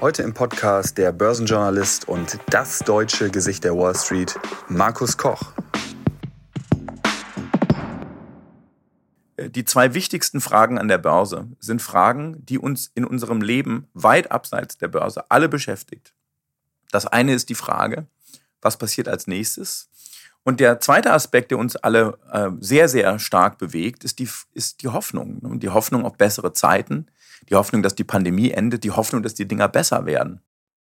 Heute im Podcast der Börsenjournalist und das deutsche Gesicht der Wall Street, Markus Koch. Die zwei wichtigsten Fragen an der Börse sind Fragen, die uns in unserem Leben weit abseits der Börse alle beschäftigt. Das eine ist die Frage, was passiert als nächstes? Und der zweite Aspekt, der uns alle sehr, sehr stark bewegt, ist die Hoffnung. Und die Hoffnung auf bessere Zeiten, die Hoffnung, dass die Pandemie endet, die Hoffnung, dass die Dinger besser werden.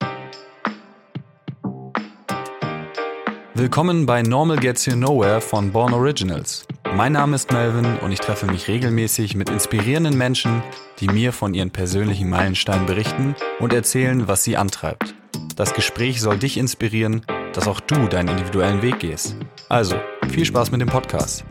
Willkommen bei Normal Gets You Nowhere von Born Originals. Mein Name ist Melvin und ich treffe mich regelmäßig mit inspirierenden Menschen, die mir von ihren persönlichen Meilensteinen berichten und erzählen, was sie antreibt. Das Gespräch soll dich inspirieren, dass auch du deinen individuellen Weg gehst. Also, viel Spaß mit dem Podcast.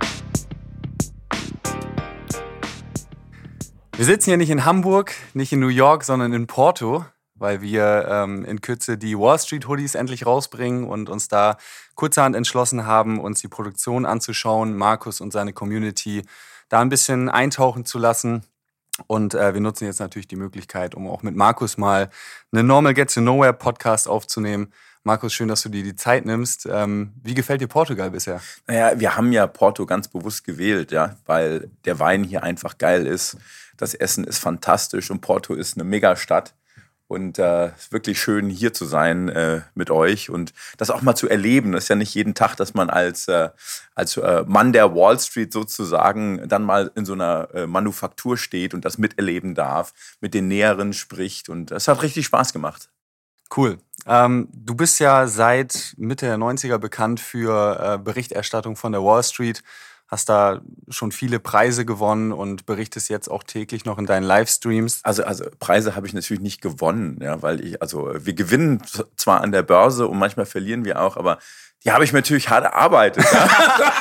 Wir sitzen hier nicht in Hamburg, nicht in New York, sondern in Porto, weil wir in Kürze die Wall Street Hoodies endlich rausbringen und uns da kurzerhand entschlossen haben, uns die Produktion anzuschauen, Markus und seine Community da ein bisschen eintauchen zu lassen. Und wir nutzen jetzt natürlich die Möglichkeit, um auch mit Markus mal einen Normal Gets You Nowhere Podcast aufzunehmen. Markus, schön, dass du dir die Zeit nimmst. Wie gefällt dir Portugal bisher? Naja, wir haben ja Porto ganz bewusst gewählt, ja, weil der Wein hier einfach geil ist. Das Essen ist fantastisch und Porto ist eine Megastadt. Und es ist wirklich schön, hier zu sein mit euch und das auch mal zu erleben. Das ist ja nicht jeden Tag, dass man als Mann der Wall Street sozusagen dann mal in so einer Manufaktur steht und das miterleben darf, mit den Näheren spricht. Und es hat richtig Spaß gemacht. Cool. Du bist ja seit Mitte der 90er bekannt für Berichterstattung von der Wall Street. Hast da schon viele Preise gewonnen und berichtest jetzt auch täglich noch in deinen Livestreams. Also Preise habe ich natürlich nicht gewonnen, ja, weil wir gewinnen zwar an der Börse und manchmal verlieren wir auch, aber die habe ich mir natürlich hart erarbeitet. Ja.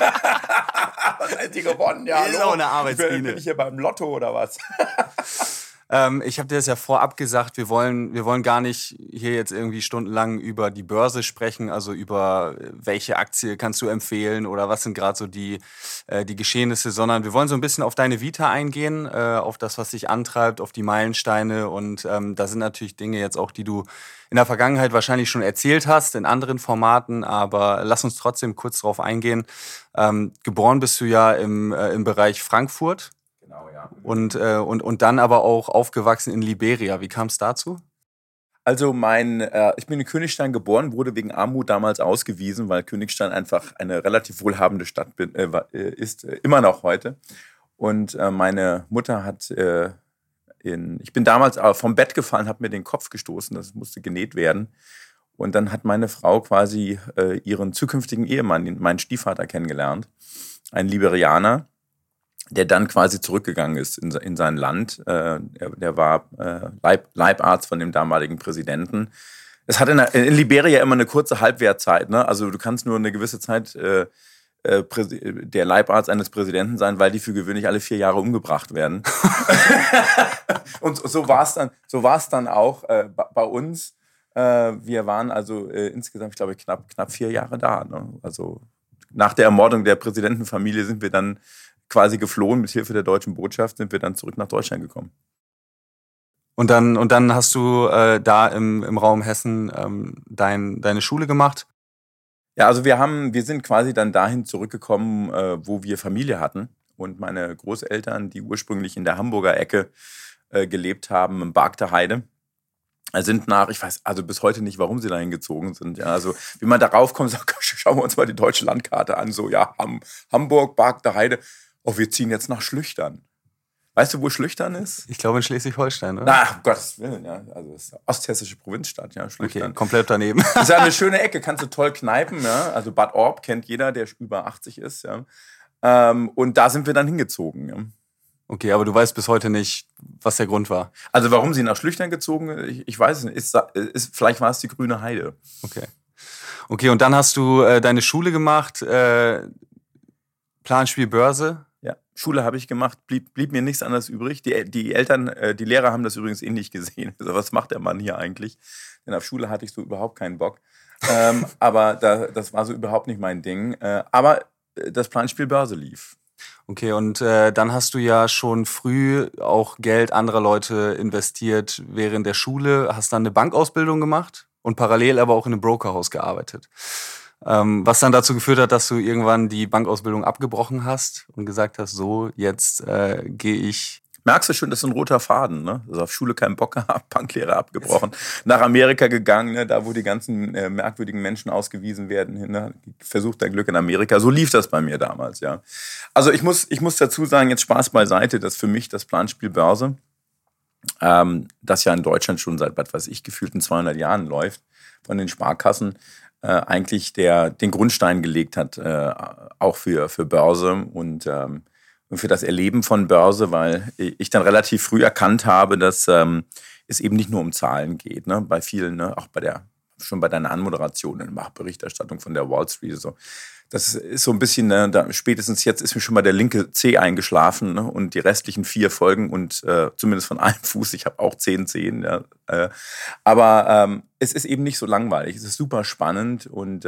Was hat die gewonnen? Ja, ist auch eine Arbeitsbiene. Bin ich hier beim Lotto oder was? Ich habe dir das ja vorab gesagt, wir wollen gar nicht hier jetzt irgendwie stundenlang über die Börse sprechen, also über welche Aktie kannst du empfehlen oder was sind gerade so die Geschehnisse, sondern wir wollen so ein bisschen auf deine Vita eingehen, auf das, was dich antreibt, auf die Meilensteine und da sind natürlich Dinge jetzt auch, die du in der Vergangenheit wahrscheinlich schon erzählt hast, in anderen Formaten, aber lass uns trotzdem kurz drauf eingehen. Geboren bist du ja im Bereich Frankfurt. Genau, ja. Und dann aber auch aufgewachsen in Liberia. Wie kam es dazu? Also ich bin in Königstein geboren, wurde wegen Armut damals ausgewiesen, weil Königstein einfach eine relativ wohlhabende Stadt ist, immer noch heute. Und meine Mutter ich bin damals vom Bett gefallen, habe mir den Kopf gestoßen, das musste genäht werden. Und dann hat meine Frau quasi ihren zukünftigen Ehemann, meinen Stiefvater, kennengelernt, ein Liberianer, der dann quasi zurückgegangen ist in sein Land. Der war Leibarzt von dem damaligen Präsidenten. Es hat in Liberia immer eine kurze Halbwertzeit, ne? Also du kannst nur eine gewisse Zeit der Leibarzt eines Präsidenten sein, weil die für gewöhnlich alle 4 Jahre umgebracht werden. Und so war es dann auch bei uns. Wir waren also insgesamt, ich glaube, knapp 4 Jahre da. Ne? Also nach der Ermordung der Präsidentenfamilie sind wir dann quasi geflohen, mit Hilfe der deutschen Botschaft sind wir dann zurück nach Deutschland gekommen. Und dann hast du da im Raum Hessen deine Schule gemacht? Ja, also wir sind quasi dann dahin zurückgekommen, wo wir Familie hatten. Und meine Großeltern, die ursprünglich in der Hamburger Ecke gelebt haben, im Bargter Heide, sind ich weiß also bis heute nicht, warum sie dahin gezogen sind. Ja, also wie man darauf kommt, sagt, schauen wir uns mal die deutsche Landkarte an. So, ja, Hamburg, Bargter Heide. Oh, wir ziehen jetzt nach Schlüchtern. Weißt du, wo Schlüchtern ist? Ich glaube in Schleswig-Holstein, oder? Na, um Gottes Willen, ja. Also das ist eine osthessische Provinzstadt, ja, Schlüchtern. Okay, komplett daneben. Das ist ja eine schöne Ecke, kannst du toll kneipen, ja. Also Bad Orb kennt jeder, der über 80 ist, ja. Und da sind wir dann hingezogen, ja. Okay, aber du weißt bis heute nicht, was der Grund war. Also warum sie nach Schlüchtern gezogen sind, ich weiß es nicht. Vielleicht war es die grüne Heide. Okay, und dann hast du deine Schule gemacht, Planspiel Börse. Ja, Schule habe ich gemacht, blieb mir nichts anderes übrig. Die Eltern, die Lehrer haben das übrigens ähnlich gesehen. Also, was macht der Mann hier eigentlich? Denn auf Schule hatte ich so überhaupt keinen Bock. Aber das war so überhaupt nicht mein Ding. Aber das Planspiel Börse lief. Okay, und dann hast du ja schon früh auch Geld anderer Leute investiert während der Schule, hast dann eine Bankausbildung gemacht und parallel aber auch in einem Brokerhaus gearbeitet. Was dann dazu geführt hat, dass du irgendwann die Bankausbildung abgebrochen hast und gesagt hast, so, jetzt gehe ich. Merkst du schon, das ist ein roter Faden, ne? Also auf Schule keinen Bock gehabt, Banklehre abgebrochen, nach Amerika gegangen, ne? Da wo die ganzen merkwürdigen Menschen ausgewiesen werden, ne? Versucht dein Glück in Amerika. So lief das bei mir damals, ja. Also ich muss dazu sagen, jetzt Spaß beiseite, dass für mich das Planspiel Börse, das ja in Deutschland schon seit, was weiß ich, gefühlten 200 Jahren läuft, von den Sparkassen, eigentlich den Grundstein gelegt hat, auch für Börse und für das Erleben von Börse, weil ich dann relativ früh erkannt habe, dass es eben nicht nur um Zahlen geht, ne? Bei vielen, ne? Auch schon bei deiner Anmoderation in der Berichterstattung von der Wall Street, so. Das ist so ein bisschen, ne, spätestens jetzt ist mir schon mal der linke Zeh eingeschlafen, ne? Und die restlichen 4 Folgen und zumindest von einem Fuß, ich habe auch 10 Zehen. Ja, aber es ist eben nicht so langweilig, es ist super spannend und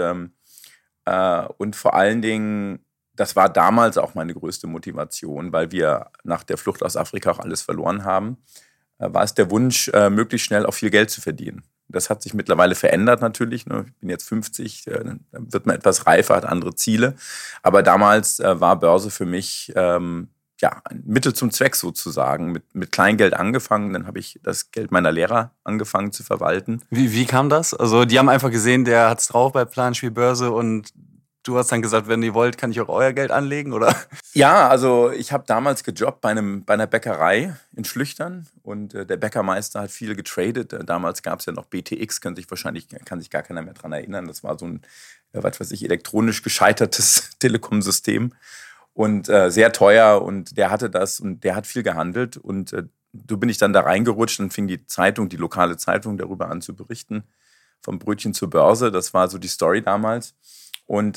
vor allen Dingen, das war damals auch meine größte Motivation, weil wir nach der Flucht aus Afrika auch alles verloren haben, war es der Wunsch, möglichst schnell auch viel Geld zu verdienen. Das hat sich mittlerweile verändert natürlich. Ne? Ich bin jetzt 50, dann wird man etwas reifer, hat andere Ziele. Aber damals war Börse für mich ein Mittel zum Zweck sozusagen. Mit Kleingeld angefangen, dann habe ich das Geld meiner Lehrer angefangen zu verwalten. Wie kam das? Also die haben einfach gesehen, der hat's drauf bei Planspiel Börse und du hast dann gesagt, wenn ihr wollt, kann ich auch euer Geld anlegen, oder? Ja, also ich habe damals gejobbt bei einer Bäckerei in Schlüchtern und der Bäckermeister hat viel getradet. Damals gab es ja noch BTX, kann sich gar keiner mehr dran erinnern. Das war so ein, elektronisch gescheitertes Telekom-System und sehr teuer und der hatte das und der hat viel gehandelt und so bin ich dann da reingerutscht und fing die lokale Zeitung darüber an zu berichten, vom Brötchen zur Börse. Das war so die Story damals. Und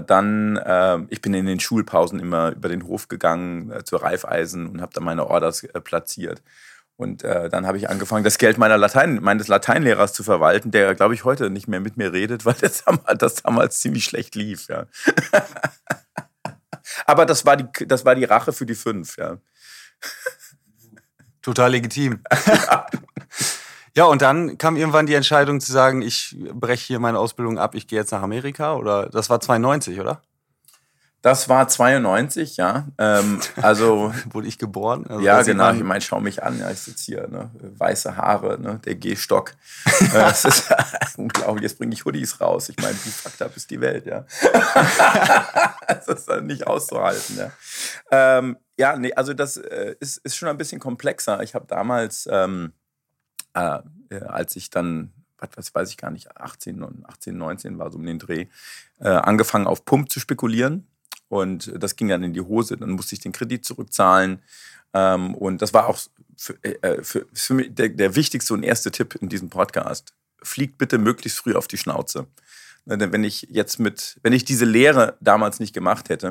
ich bin in den Schulpausen immer über den Hof gegangen zur Raiffeisen und habe da meine Orders platziert. Und dann habe ich angefangen, das Geld meines Lateinlehrers zu verwalten, der, glaube ich, heute nicht mehr mit mir redet, weil das damals ziemlich schlecht lief. Ja. Aber das war die Rache für die 5, ja. Total legitim. Ja, und dann kam irgendwann die Entscheidung zu sagen, ich breche hier meine Ausbildung ab, ich gehe jetzt nach Amerika, oder? Das war 92, oder? Das war 92, ja. Also wurde ich geboren? Also ja, genau. Ich meine, schau mich an. Ja, ich sitze hier, ne? Weiße Haare, ne? Der Gehstock. Das ist unglaublich. Jetzt bringe ich Hoodies raus. Ich meine, wie fucked up ist die Welt, ja. Das ist dann nicht auszuhalten, ja. Nee, also das ist schon ein bisschen komplexer. Ich habe damals als ich dann, was weiß ich gar nicht, 18, 19 war so um den Dreh, angefangen auf Pump zu spekulieren und das ging dann in die Hose. Dann musste ich den Kredit zurückzahlen und das war auch für mich der wichtigste und erste Tipp in diesem Podcast. Fliegt bitte möglichst früh auf die Schnauze. Denn wenn ich diese Lehre damals nicht gemacht hätte,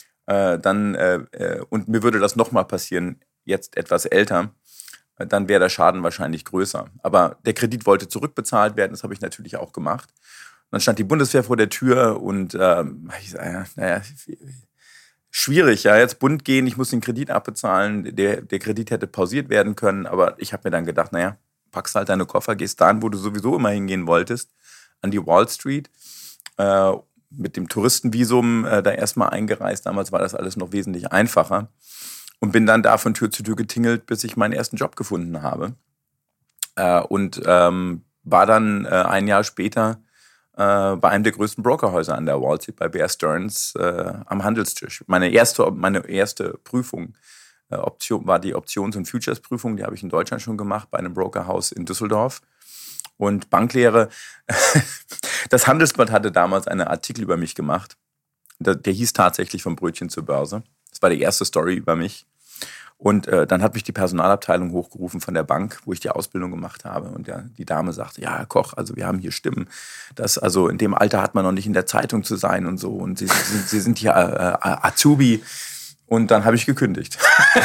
und mir würde das nochmal passieren, jetzt etwas älter, dann wäre der Schaden wahrscheinlich größer. Aber der Kredit wollte zurückbezahlt werden, das habe ich natürlich auch gemacht. Und dann stand die Bundeswehr vor der Tür und ich sage, schwierig, ja, jetzt bunt gehen, ich muss den Kredit abbezahlen. Der Kredit hätte pausiert werden können, aber ich habe mir dann gedacht, packst halt deine Koffer, gehst dahin, wo du sowieso immer hingehen wolltest, an die Wall Street, mit dem Touristenvisum da erstmal eingereist. Damals war das alles noch wesentlich einfacher. Und bin dann da von Tür zu Tür getingelt, bis ich meinen ersten Job gefunden habe. Und war dann ein Jahr später bei einem der größten Brokerhäuser an der Wall Street, bei Bear Stearns, am Handelstisch. Meine erste Prüfung war die Options- und Futures-Prüfung. Die habe ich in Deutschland schon gemacht, bei einem Brokerhaus in Düsseldorf. Und Banklehre, das Handelsblatt hatte damals einen Artikel über mich gemacht. Der hieß tatsächlich vom Brötchen zur Börse. Das war die erste Story über mich. Und dann hat mich die Personalabteilung hochgerufen von der Bank, wo ich die Ausbildung gemacht habe. Und die Dame sagte, ja, Herr Koch, also wir haben hier Stimmen. Also in dem Alter hat man noch nicht in der Zeitung zu sein und so. Und Sie sind hier Azubi. Und dann habe ich gekündigt.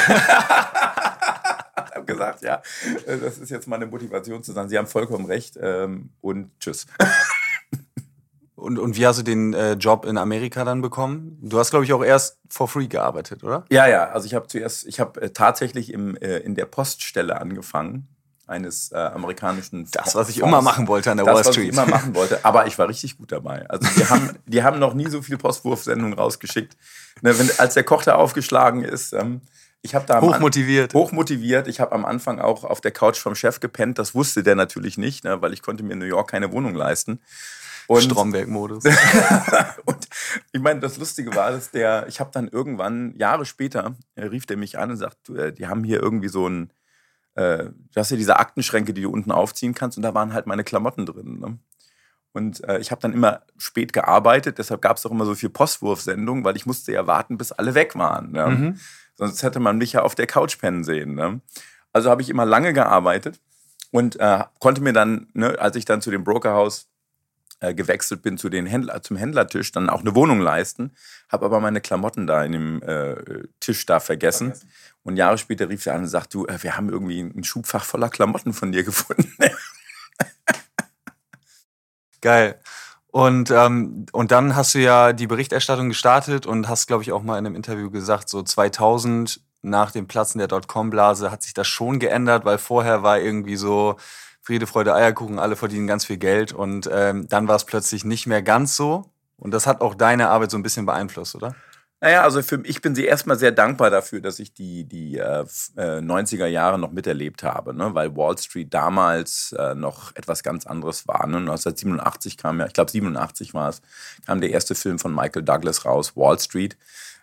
Ich habe gesagt, ja, das ist jetzt meine Motivation zu sagen, Sie haben vollkommen recht und tschüss. Und wie hast du den Job in Amerika dann bekommen? Du hast, glaube ich, auch erst for free gearbeitet, oder? Ja. Also ich habe tatsächlich in der Poststelle angefangen, eines amerikanischen Das, was ich immer machen wollte an der Wall Street. Das, was ich immer machen wollte, aber ich war richtig gut dabei. Also die haben noch nie so viele Postwurfsendungen rausgeschickt. Ne, als der Koch da aufgeschlagen ist, ich habe da hochmotiviert. Ich habe am Anfang auch auf der Couch vom Chef gepennt. Das wusste der natürlich nicht, ne, weil ich konnte mir in New York keine Wohnung leisten. Stromberg-Modus. Und ich meine, das Lustige war, dass ich habe dann irgendwann, Jahre später, rief der mich an und sagt, die haben hier irgendwie so ein, du hast ja diese Aktenschränke, die du unten aufziehen kannst, und da waren halt meine Klamotten drin. Ne? Und ich habe dann immer spät gearbeitet, deshalb gab es auch immer so viel Postwurfsendungen, weil ich musste ja warten, bis alle weg waren. Ne? Mhm. Sonst hätte man mich ja auf der Couch pennen sehen. Ne? Also habe ich immer lange gearbeitet und konnte mir dann, ne, als ich dann zu dem Brokerhaus gewechselt bin, zum Händlertisch, dann auch eine Wohnung leisten, habe aber meine Klamotten da in dem Tisch da vergessen. Und Jahre später rief er an und sagt, du, wir haben irgendwie ein Schubfach voller Klamotten von dir gefunden. Geil. Und dann hast du ja die Berichterstattung gestartet und hast, glaube ich, auch mal in einem Interview gesagt, so 2000 nach dem Platzen der Dotcom-Blase hat sich das schon geändert, weil vorher war irgendwie so Friede, Freude, Eierkuchen, alle verdienen ganz viel Geld, und dann war es plötzlich nicht mehr ganz so. Und das hat auch deine Arbeit so ein bisschen beeinflusst, oder? Naja, also ich bin sie erstmal sehr dankbar dafür, dass ich die 90er Jahre noch miterlebt habe, ne? Weil Wall Street damals noch etwas ganz anderes war. Ne? 1987 kam ja, ich glaube 87 war es, kam der erste Film von Michael Douglas raus, Wall Street.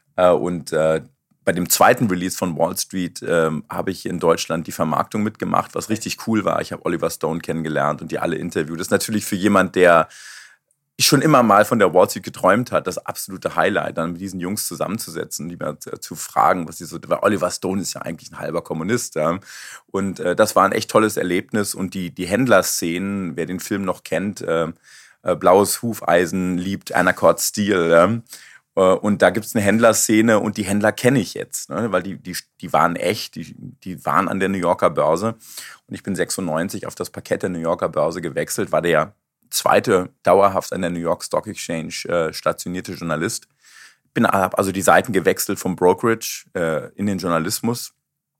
Bei dem zweiten Release von Wall Street habe ich in Deutschland die Vermarktung mitgemacht, was richtig cool war. Ich habe Oliver Stone kennengelernt und die alle interviewt. Das ist natürlich für jemand, der schon immer mal von der Wall Street geträumt hat, das absolute Highlight, dann mit diesen Jungs zusammenzusetzen, die mir zu fragen, was sie so, weil Oliver Stone ist ja eigentlich ein halber Kommunist. Ja. Und das war ein echt tolles Erlebnis. Und die Händlerszenen, wer den Film noch kennt, Blaues Hufeisen liebt Anacord Steel. Ja. Und da gibt es eine Händlerszene, und die Händler kenne ich jetzt, ne? Weil die waren echt, die waren an der New Yorker Börse. Und ich bin 96 auf das Parkett der New Yorker Börse gewechselt, war der zweite dauerhaft an der New York Stock Exchange stationierte Journalist. Habe also die Seiten gewechselt vom Brokerage in den Journalismus.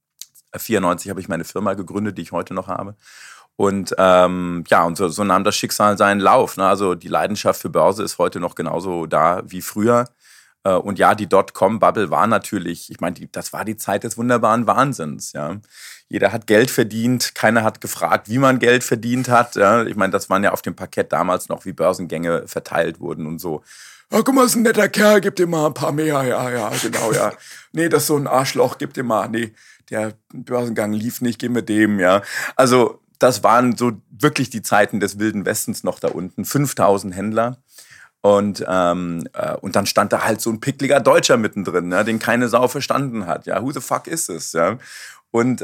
94 habe ich meine Firma gegründet, die ich heute noch habe. Und und so nahm das Schicksal seinen Lauf. Ne? Also die Leidenschaft für Börse ist heute noch genauso da wie früher. Und ja, die Dotcom-Bubble war natürlich, ich meine, das war die Zeit des wunderbaren Wahnsinns. Ja. Jeder hat Geld verdient, keiner hat gefragt, wie man Geld verdient hat. Ja. Ich meine, das waren ja auf dem Parkett damals noch, wie Börsengänge verteilt wurden und so. Ja, guck mal, ist ein netter Kerl, gib dem mal ein paar mehr. Ja, genau, ja. Nee, das ist so ein Arschloch, gib dem mal. Nee, der Börsengang lief nicht, gib mir dem, ja. Also das waren so wirklich die Zeiten des Wilden Westens noch da unten. 5000 Händler. Und dann stand da halt so ein pickliger Deutscher mittendrin, ne, den keine Sau verstanden hat. Ja, who the fuck is this? Ja? Und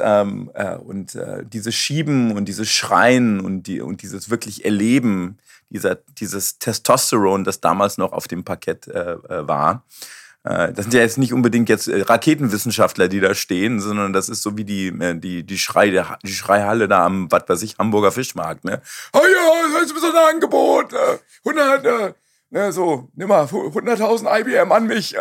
dieses Schieben und dieses Schreien und dieses wirklich Erleben, dieses Testosteron, das damals noch auf dem Parkett war. Das sind ja jetzt nicht unbedingt jetzt Raketenwissenschaftler, die da stehen, sondern das ist so wie die Schreihalle da am, was weiß ich, Hamburger Fischmarkt. Ne? Oh ja, das ist so ein Angebot, 100, ne, so, nimm mal 100.000 IBM an mich.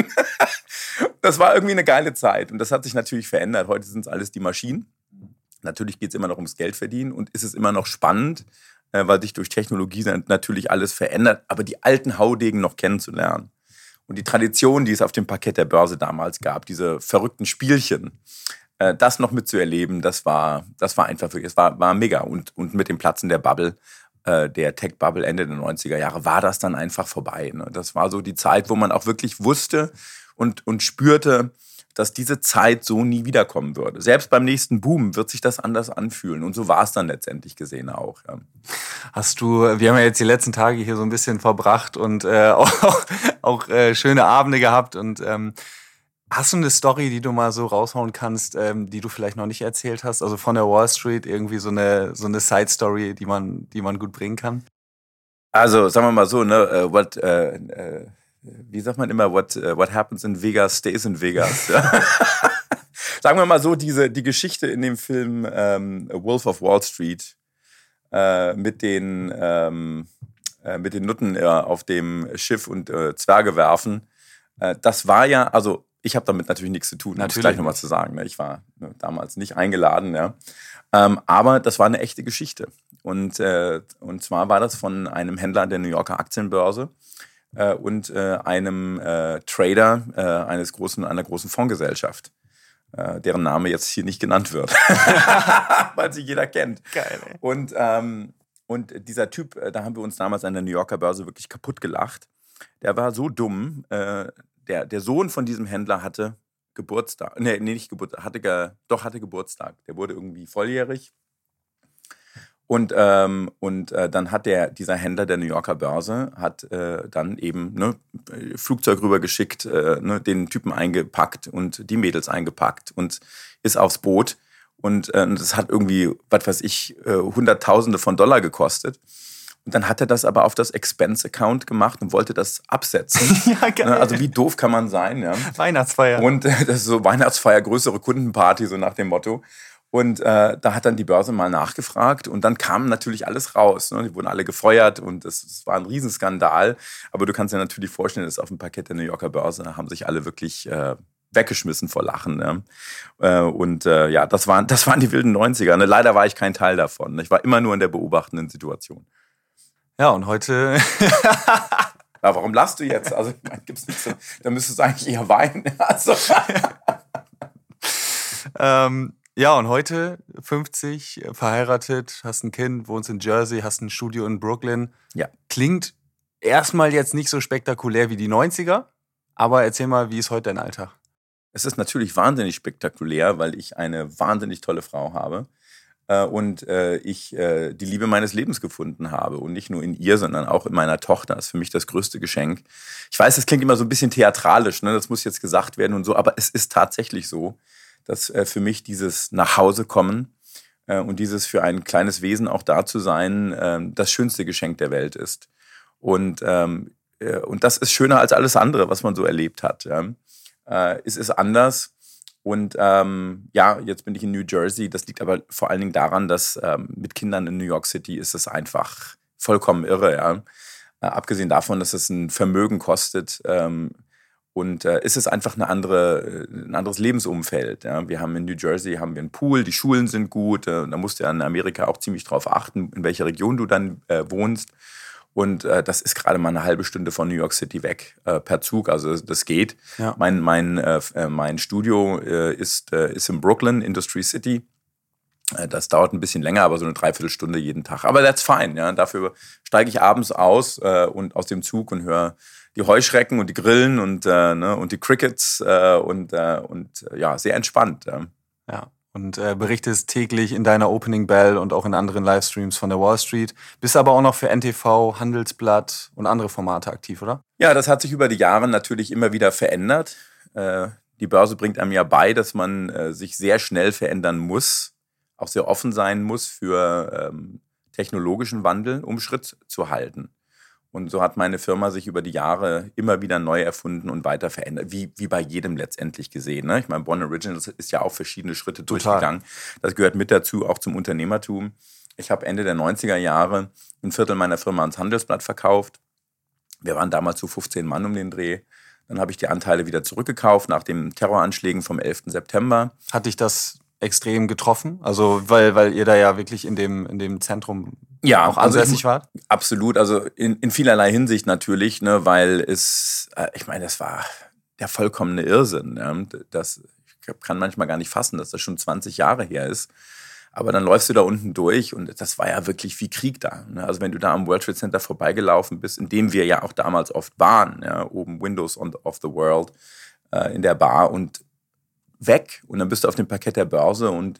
Das war irgendwie eine geile Zeit, und das hat sich natürlich verändert. Heute sind es alles die Maschinen. Natürlich geht es immer noch ums Geld verdienen, und ist es immer noch spannend, weil sich durch Technologie natürlich alles verändert, aber die alten Haudegen noch kennenzulernen. Und die Tradition, die es auf dem Parkett der Börse damals gab, diese verrückten Spielchen, das noch mitzuerleben, das war einfach wirklich, es war mega. Und mit dem Platzen der Bubble, der Tech-Bubble Ende der 90er Jahre, war das dann einfach vorbei. Ne? Das war so die Zeit, wo man auch wirklich wusste und spürte, dass diese Zeit so nie wiederkommen würde. Selbst beim nächsten Boom wird sich das anders anfühlen. Und so war es dann letztendlich gesehen auch. Ja. Wir haben ja jetzt die letzten Tage hier so ein bisschen verbracht und auch schöne Abende gehabt. Und hast du eine Story, die du mal so raushauen kannst, die du vielleicht noch nicht erzählt hast? Also von der Wall Street irgendwie so eine Side-Story, die man gut bringen kann? Also sagen wir mal so, ne, wie sagt man immer, what happens in Vegas stays in Vegas. Ja? Sagen wir mal so, die Geschichte in dem Film Wolf of Wall Street mit den mit den Nutten auf dem Schiff und Zwerge werfen. Das war ja, also ich habe damit natürlich nichts zu tun, um es gleich nochmal zu sagen. Ne? Ich war damals nicht eingeladen, ja. Aber das war eine echte Geschichte. Und zwar war das von einem Händler der New Yorker Aktienbörse und einem Trader einer großen Fondsgesellschaft, deren Name jetzt hier nicht genannt wird, weil sie jeder kennt. Geil, ey. Und dieser Typ, da haben wir uns damals an der New Yorker Börse wirklich kaputt gelacht. Der war so dumm. Der Sohn von diesem Händler hatte Geburtstag. Nee, nicht Geburtstag. Hatte Geburtstag. Der wurde irgendwie volljährig. Und dann hat dieser Händler der New Yorker Börse dann eben Flugzeug rübergeschickt, den Typen eingepackt und die Mädels eingepackt und ist aufs Boot. Und das hat irgendwie, was weiß ich, Hunderttausende von Dollar gekostet. Und dann hat er das aber auf das Expense-Account gemacht und wollte das absetzen. Ja, geil. Also wie doof kann man sein? Ja? Weihnachtsfeier. Und das ist so Weihnachtsfeier, größere Kundenparty, so nach dem Motto. Und da hat dann die Börse mal nachgefragt und dann kam natürlich alles raus. Ne? Die wurden alle gefeuert und es war ein Riesenskandal. Aber du kannst dir natürlich vorstellen, dass auf dem Parkett der New Yorker Börse haben sich alle wirklich weggeschmissen vor Lachen. Ne? Das waren die wilden 90er. Ne? Leider war ich kein Teil davon. Ich war immer nur in der beobachtenden Situation. Ja, und heute... Aber warum lachst du jetzt? Also, gibt's nicht so, da müsstest du eigentlich eher weinen. Also. Ja, und heute 50, verheiratet, hast ein Kind, wohnst in Jersey, hast ein Studio in Brooklyn. Ja. Klingt erstmal jetzt nicht so spektakulär wie die 90er, aber erzähl mal, wie ist heute dein Alltag? Es ist natürlich wahnsinnig spektakulär, weil ich eine wahnsinnig tolle Frau habe und ich die Liebe meines Lebens gefunden habe. Und nicht nur in ihr, sondern auch in meiner Tochter. Das ist für mich das größte Geschenk. Ich weiß, das klingt immer so ein bisschen theatralisch, ne? Das muss jetzt gesagt werden und so, aber es ist tatsächlich so, dass für mich dieses Nachhausekommen und dieses für ein kleines Wesen auch da zu sein, das schönste Geschenk der Welt ist. Und das ist schöner als alles andere, was man so erlebt hat. Ja. Es ist anders. Und jetzt bin ich in New Jersey. Das liegt aber vor allen Dingen daran, dass mit Kindern in New York City ist es einfach vollkommen irre. Ja. Abgesehen davon, dass es ein Vermögen kostet, ist es einfach ein anderes Lebensumfeld. Ja. Wir haben in New Jersey einen Pool, die Schulen sind gut. Da musst du ja in Amerika auch ziemlich drauf achten, in welcher Region du dann wohnst. Und das ist gerade mal eine halbe Stunde von New York City weg per Zug. Also das geht. Ja. Mein Studio ist in Brooklyn, Industry City. Das dauert ein bisschen länger, aber so eine Dreiviertelstunde jeden Tag. Aber that's fine. Ja. Dafür steige ich abends aus dem Zug und höre die Heuschrecken und die Grillen und die Crickets sehr entspannt. Ja. Und berichtest täglich in deiner Opening Bell und auch in anderen Livestreams von der Wall Street. Bist aber auch noch für NTV, Handelsblatt und andere Formate aktiv, oder? Ja, das hat sich über die Jahre natürlich immer wieder verändert. Die Börse bringt einem ja bei, dass man sich sehr schnell verändern muss, auch sehr offen sein muss für technologischen Wandel, um Schritt zu halten. Und so hat meine Firma sich über die Jahre immer wieder neu erfunden und weiter verändert, wie bei jedem letztendlich gesehen. Ne? Ich meine, Born Originals ist ja auch verschiedene Schritte durchgegangen. Das gehört mit dazu, auch zum Unternehmertum. Ich habe Ende der 90er Jahre ein Viertel meiner Firma ans Handelsblatt verkauft. Wir waren damals so 15 Mann um den Dreh. Dann habe ich die Anteile wieder zurückgekauft nach den Terroranschlägen vom 11. September. Hat dich das extrem getroffen? Also weil ihr da ja wirklich in dem Zentrum auch ansässig wart? Absolut, also in vielerlei Hinsicht natürlich, ne, weil das war der vollkommene Irrsinn. Ja. Ich kann manchmal gar nicht fassen, dass das schon 20 Jahre her ist. Aber dann läufst du da unten durch und das war ja wirklich wie Krieg da. Ne. Also wenn du da am World Trade Center vorbeigelaufen bist, in dem wir ja auch damals oft waren, ja, oben Windows of the World in der Bar und weg und dann bist du auf dem Parkett der Börse und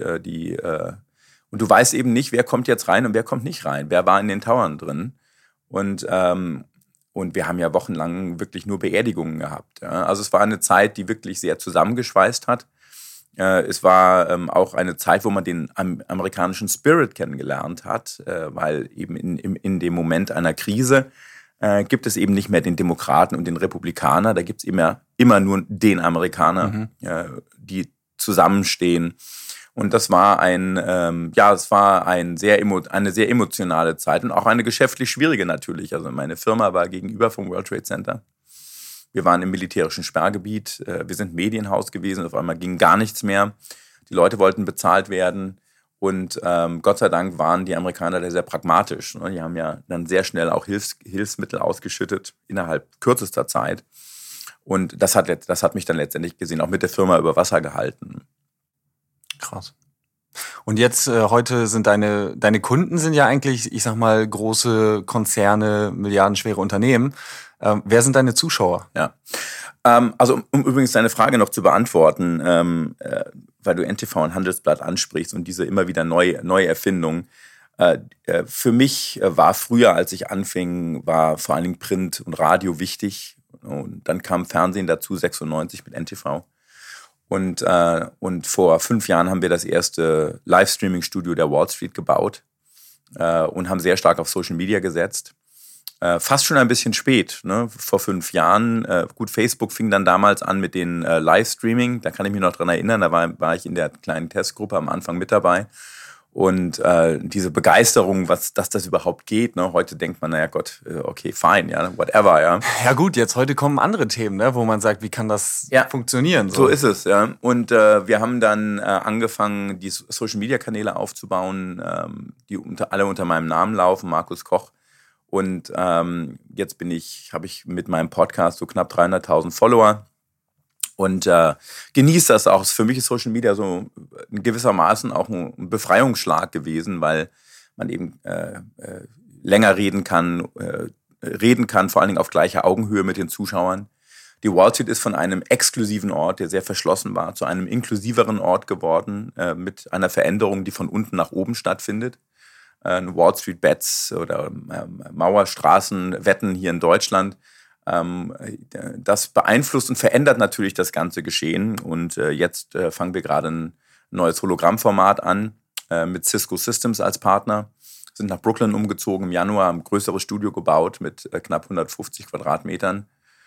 du weißt eben nicht, wer kommt jetzt rein und wer kommt nicht rein, wer war in den Towern drin und wir haben ja wochenlang wirklich nur Beerdigungen gehabt. Ja. Also es war eine Zeit, die wirklich sehr zusammengeschweißt hat. Es war auch eine Zeit, wo man den amerikanischen Spirit kennengelernt hat, weil eben in dem Moment einer Krise gibt es eben nicht mehr den Demokraten und den Republikaner, da gibt es immer nur den Amerikaner, die zusammenstehen. Und das war eine sehr emotionale Zeit und auch eine geschäftlich schwierige natürlich. Also meine Firma war gegenüber vom World Trade Center. Wir waren im militärischen Sperrgebiet. Wir sind Medienhaus gewesen. Auf einmal ging gar nichts mehr. Die Leute wollten bezahlt werden. Und Gott sei Dank waren die Amerikaner da sehr pragmatisch. Ne? Die haben ja dann sehr schnell auch Hilfsmittel ausgeschüttet innerhalb kürzester Zeit. Und das hat mich dann letztendlich gesehen auch mit der Firma über Wasser gehalten. Krass. Und jetzt heute sind deine Kunden sind ja eigentlich, ich sag mal, große Konzerne, milliardenschwere Unternehmen. Wer sind deine Zuschauer? Ja, also um übrigens deine Frage noch zu beantworten, weil du NTV und Handelsblatt ansprichst und diese immer wieder neue Erfindungen. Für mich war früher, als ich anfing, war vor allen Dingen Print und Radio wichtig. Und dann kam Fernsehen dazu, 96 mit NTV. Und vor 5 Jahren haben wir das erste Livestreaming-Studio der Wall Street gebaut und haben sehr stark auf Social Media gesetzt. Fast schon ein bisschen spät, ne? Vor 5 Jahren. Gut, Facebook fing dann damals an mit den Livestreaming. Da kann ich mich noch dran erinnern, da war ich in der kleinen Testgruppe am Anfang mit dabei. Und diese Begeisterung, dass das überhaupt geht, ne? Heute denkt man, naja Gott, okay, fine, ja, whatever, ja. Ja gut, jetzt heute kommen andere Themen, ne? Wo man sagt, wie kann das funktionieren? So ist es, ja. Und wir haben dann angefangen, die Social-Media-Kanäle aufzubauen, die alle unter meinem Namen laufen, Markus Koch. Und jetzt habe ich mit meinem Podcast so knapp 300.000 Follower und genieße das auch. Für mich ist Social Media so in gewissermaßen auch ein Befreiungsschlag gewesen, weil man eben länger reden kann, vor allen Dingen auf gleicher Augenhöhe mit den Zuschauern. Die Wall Street ist von einem exklusiven Ort, der sehr verschlossen war, zu einem inklusiveren Ort geworden, mit einer Veränderung, die von unten nach oben stattfindet. Wall Street Bets oder Mauerstraßenwetten hier in Deutschland. Das beeinflusst und verändert natürlich das ganze Geschehen. Und jetzt fangen wir gerade ein neues Hologrammformat an mit Cisco Systems als Partner. Sind nach Brooklyn umgezogen im Januar, ein größeres Studio gebaut mit knapp 150 Quadratmetern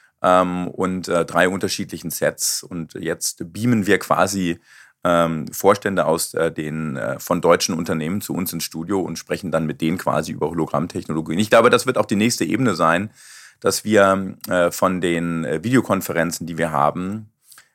und 3 unterschiedlichen Sets. Und jetzt beamen wir quasi Vorstände aus von deutschen Unternehmen zu uns ins Studio und sprechen dann mit denen quasi über Hologrammtechnologien. Ich glaube, das wird auch die nächste Ebene sein, dass wir von den Videokonferenzen, die wir haben,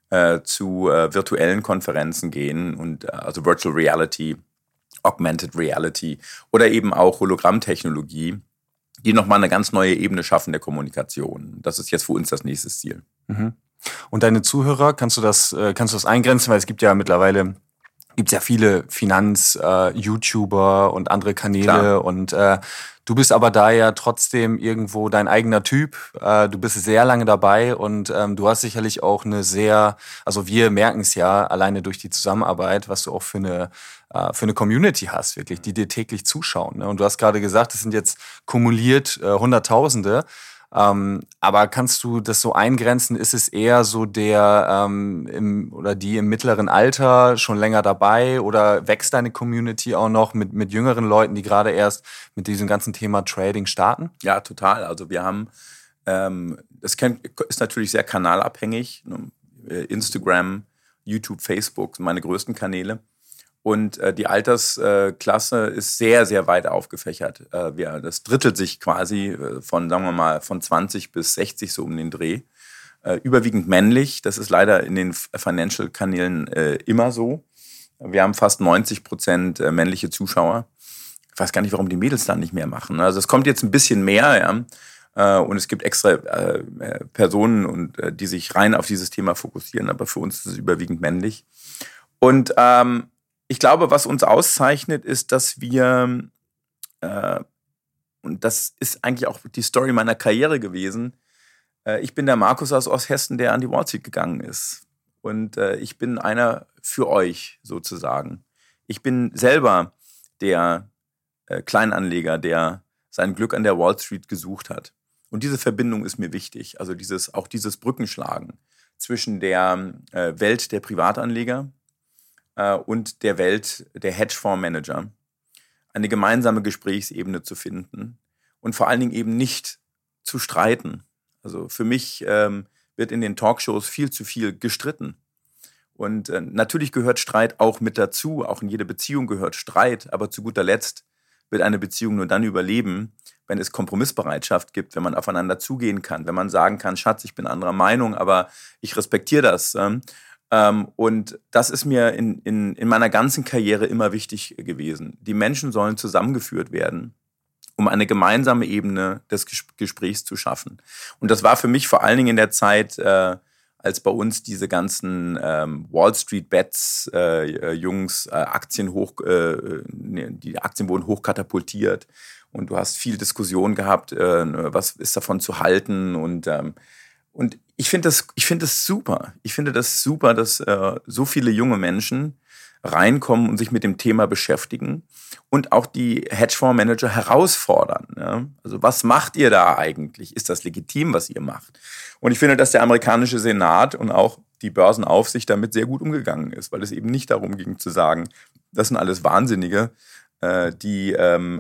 zu virtuellen Konferenzen gehen und also Virtual Reality, Augmented Reality oder eben auch Hologrammtechnologie, die nochmal eine ganz neue Ebene schaffen der Kommunikation. Das ist jetzt für uns das nächste Ziel. Mhm. Und deine Zuhörer, kannst du das eingrenzen? Weil es gibt ja mittlerweile viele Finanz-YouTuber und andere Kanäle. Klar. Und du bist aber da ja trotzdem irgendwo dein eigener Typ. Du bist sehr lange dabei und du hast sicherlich auch also wir merken es ja alleine durch die Zusammenarbeit, was du auch für eine Community hast, wirklich, die dir täglich zuschauen. Ne? Und du hast gerade gesagt, es sind jetzt kumuliert Hunderttausende. Aber kannst du das so eingrenzen? Ist es eher so die im mittleren Alter schon länger dabei oder wächst deine Community auch noch mit jüngeren Leuten, die gerade erst mit diesem ganzen Thema Trading starten? Ja, total. Also wir haben, das ist natürlich sehr kanalabhängig. Instagram, YouTube, Facebook sind meine größten Kanäle. Und die Altersklasse ist sehr, sehr weit aufgefächert. Das drittelt sich quasi von 20 bis 60 so um den Dreh. Überwiegend männlich. Das ist leider in den Financial-Kanälen immer so. Wir haben fast 90% männliche Zuschauer. Ich weiß gar nicht, warum die Mädels dann nicht mehr machen. Also es kommt jetzt ein bisschen mehr, ja. Und es gibt extra Personen, die sich rein auf dieses Thema fokussieren. Aber für uns ist es überwiegend männlich. Und ich glaube, was uns auszeichnet, ist, dass wir, und das ist eigentlich auch die Story meiner Karriere gewesen, ich bin der Markus aus Osthessen, der an die Wall Street gegangen ist. Und ich bin einer für euch sozusagen. Ich bin selber der Kleinanleger, der sein Glück an der Wall Street gesucht hat. Und diese Verbindung ist mir wichtig. Also dieses Brückenschlagen zwischen der Welt der Privatanleger und der Welt der Hedgefondsmanager, eine gemeinsame Gesprächsebene zu finden und vor allen Dingen eben nicht zu streiten. Also für mich wird in den Talkshows viel zu viel gestritten. Und natürlich gehört Streit auch mit dazu. Auch in jede Beziehung gehört Streit. Aber zu guter Letzt wird eine Beziehung nur dann überleben, wenn es Kompromissbereitschaft gibt, wenn man aufeinander zugehen kann, wenn man sagen kann, Schatz, ich bin anderer Meinung, aber ich respektiere das. Und das ist mir in meiner ganzen Karriere immer wichtig gewesen. Die Menschen sollen zusammengeführt werden, um eine gemeinsame Ebene des Gesprächs zu schaffen. Und das war für mich vor allen Dingen in der Zeit, als bei uns diese ganzen Wall Street Bets Jungs die Aktien wurden hochkatapultiert und du hast viel Diskussion gehabt, was ist davon zu halten und ich finde das super. Ich finde das super, dass so viele junge Menschen reinkommen und sich mit dem Thema beschäftigen und auch die Hedgefondsmanager herausfordern. Ja? Also was macht ihr da eigentlich? Ist das legitim, was ihr macht? Und ich finde, dass der amerikanische Senat und auch die Börsenaufsicht damit sehr gut umgegangen ist, weil es eben nicht darum ging zu sagen, das sind alles Wahnsinnige, die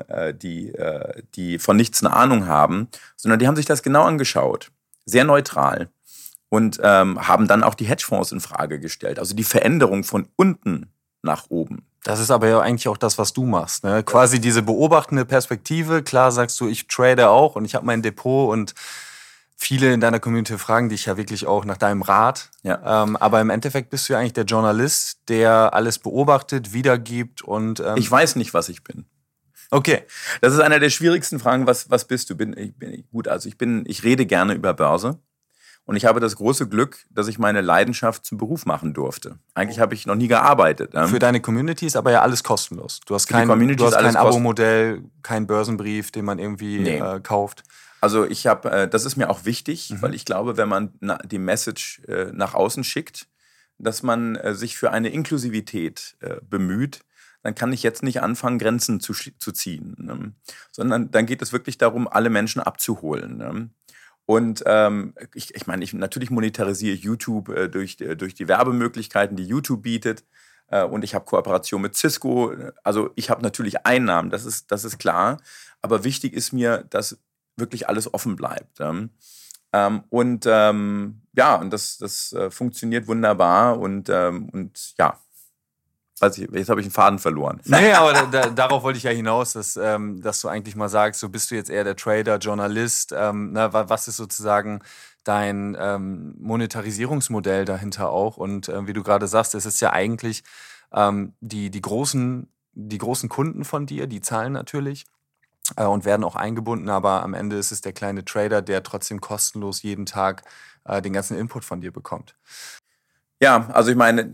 von nichts eine Ahnung haben, sondern die haben sich das genau angeschaut, sehr neutral und haben dann auch die Hedgefonds in Frage gestellt. Also die Veränderung von unten nach oben. Das ist aber ja eigentlich auch das, was du machst. Ne? Quasi diese beobachtende Perspektive. Klar sagst du, ich trade auch und ich habe mein Depot und viele in deiner Community fragen dich ja wirklich auch nach deinem Rat. Ja. Aber im Endeffekt bist du ja eigentlich der Journalist, der alles beobachtet, wiedergibt und... Ich weiß nicht, was ich bin. Okay. Das ist einer der schwierigsten Fragen. Was bist du? Ich rede gerne über Börse. Und ich habe das große Glück, dass ich meine Leidenschaft zum Beruf machen durfte. Eigentlich habe ich noch nie gearbeitet. Für deine Community ist aber ja alles kostenlos. Du hast kein Abo-Modell, kein Börsenbrief, den man irgendwie kauft. Also das ist mir auch wichtig, weil ich glaube, wenn man die Message nach außen schickt, dass man sich für eine Inklusivität bemüht, dann kann ich jetzt nicht anfangen, Grenzen zu ziehen. Ne? Sondern dann geht es wirklich darum, alle Menschen abzuholen. Ne? Und natürlich monetarisiere ich YouTube durch die Werbemöglichkeiten, die YouTube bietet. Und ich habe Kooperation mit Cisco. Also ich habe natürlich Einnahmen, das ist klar. Aber wichtig ist mir, dass wirklich alles offen bleibt. Und das funktioniert wunderbar. Und jetzt habe ich einen Faden verloren. Nee, aber darauf wollte ich ja hinaus, dass du eigentlich mal sagst, so bist du jetzt eher der Trader, Journalist. Was ist sozusagen dein Monetarisierungsmodell dahinter auch? Und wie du gerade sagst, es ist ja eigentlich die großen Kunden von dir, die zahlen natürlich und werden auch eingebunden, aber am Ende ist es der kleine Trader, der trotzdem kostenlos jeden Tag den ganzen Input von dir bekommt. Ja, also ich meine,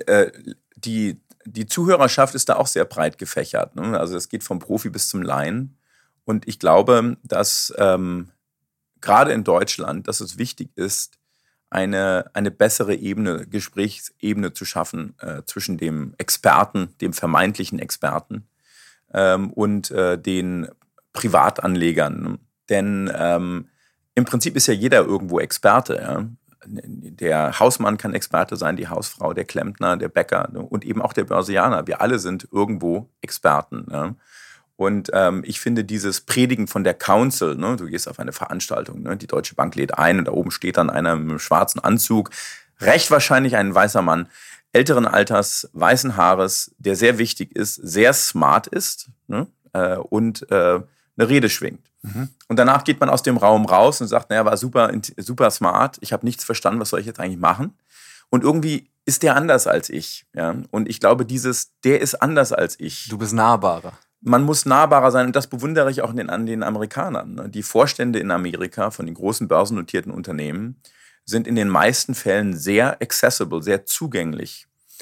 die Zuhörerschaft ist da auch sehr breit gefächert. Ne? Also es geht vom Profi bis zum Laien. Und ich glaube, dass gerade in Deutschland, dass es wichtig ist, eine bessere Gesprächsebene zu schaffen zwischen dem Experten, dem vermeintlichen Experten und den Privatanlegern. Denn im Prinzip ist ja jeder irgendwo Experte. Ja? Der Hausmann kann Experte sein, die Hausfrau, der Klempner, der Bäcker und eben auch der Börsianer. Wir alle sind irgendwo Experten. Ne? Und ich finde dieses Predigen von der Council, ne? Du gehst auf eine Veranstaltung, ne? Die Deutsche Bank lädt ein und da oben steht dann einer mit einem schwarzen Anzug, recht wahrscheinlich ein weißer Mann, älteren Alters, weißen Haares, der sehr wichtig ist, sehr smart ist, ne? Und eine Rede schwingt. Und danach geht man aus dem Raum raus und sagt, naja, war super smart, ich habe nichts verstanden, was soll ich jetzt eigentlich machen? Und irgendwie ist der anders als ich. Ja? Und ich glaube, der ist anders als ich. Du bist nahbarer. Man muss nahbarer sein und das bewundere ich auch an den Amerikanern. Ne? Die Vorstände in Amerika von den großen börsennotierten Unternehmen sind in den meisten Fällen sehr accessible, sehr zugänglich.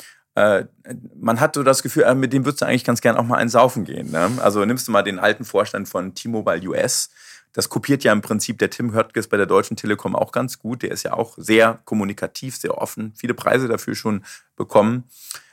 Man hat so das Gefühl, mit dem würdest du eigentlich ganz gern auch mal einen saufen gehen. Ne? Also nimmst du mal den alten Vorstand von T-Mobile US. Das kopiert ja im Prinzip der Tim Höttges bei der Deutschen Telekom auch ganz gut. Der ist ja auch sehr kommunikativ, sehr offen. Viele Preise dafür schon bekommen.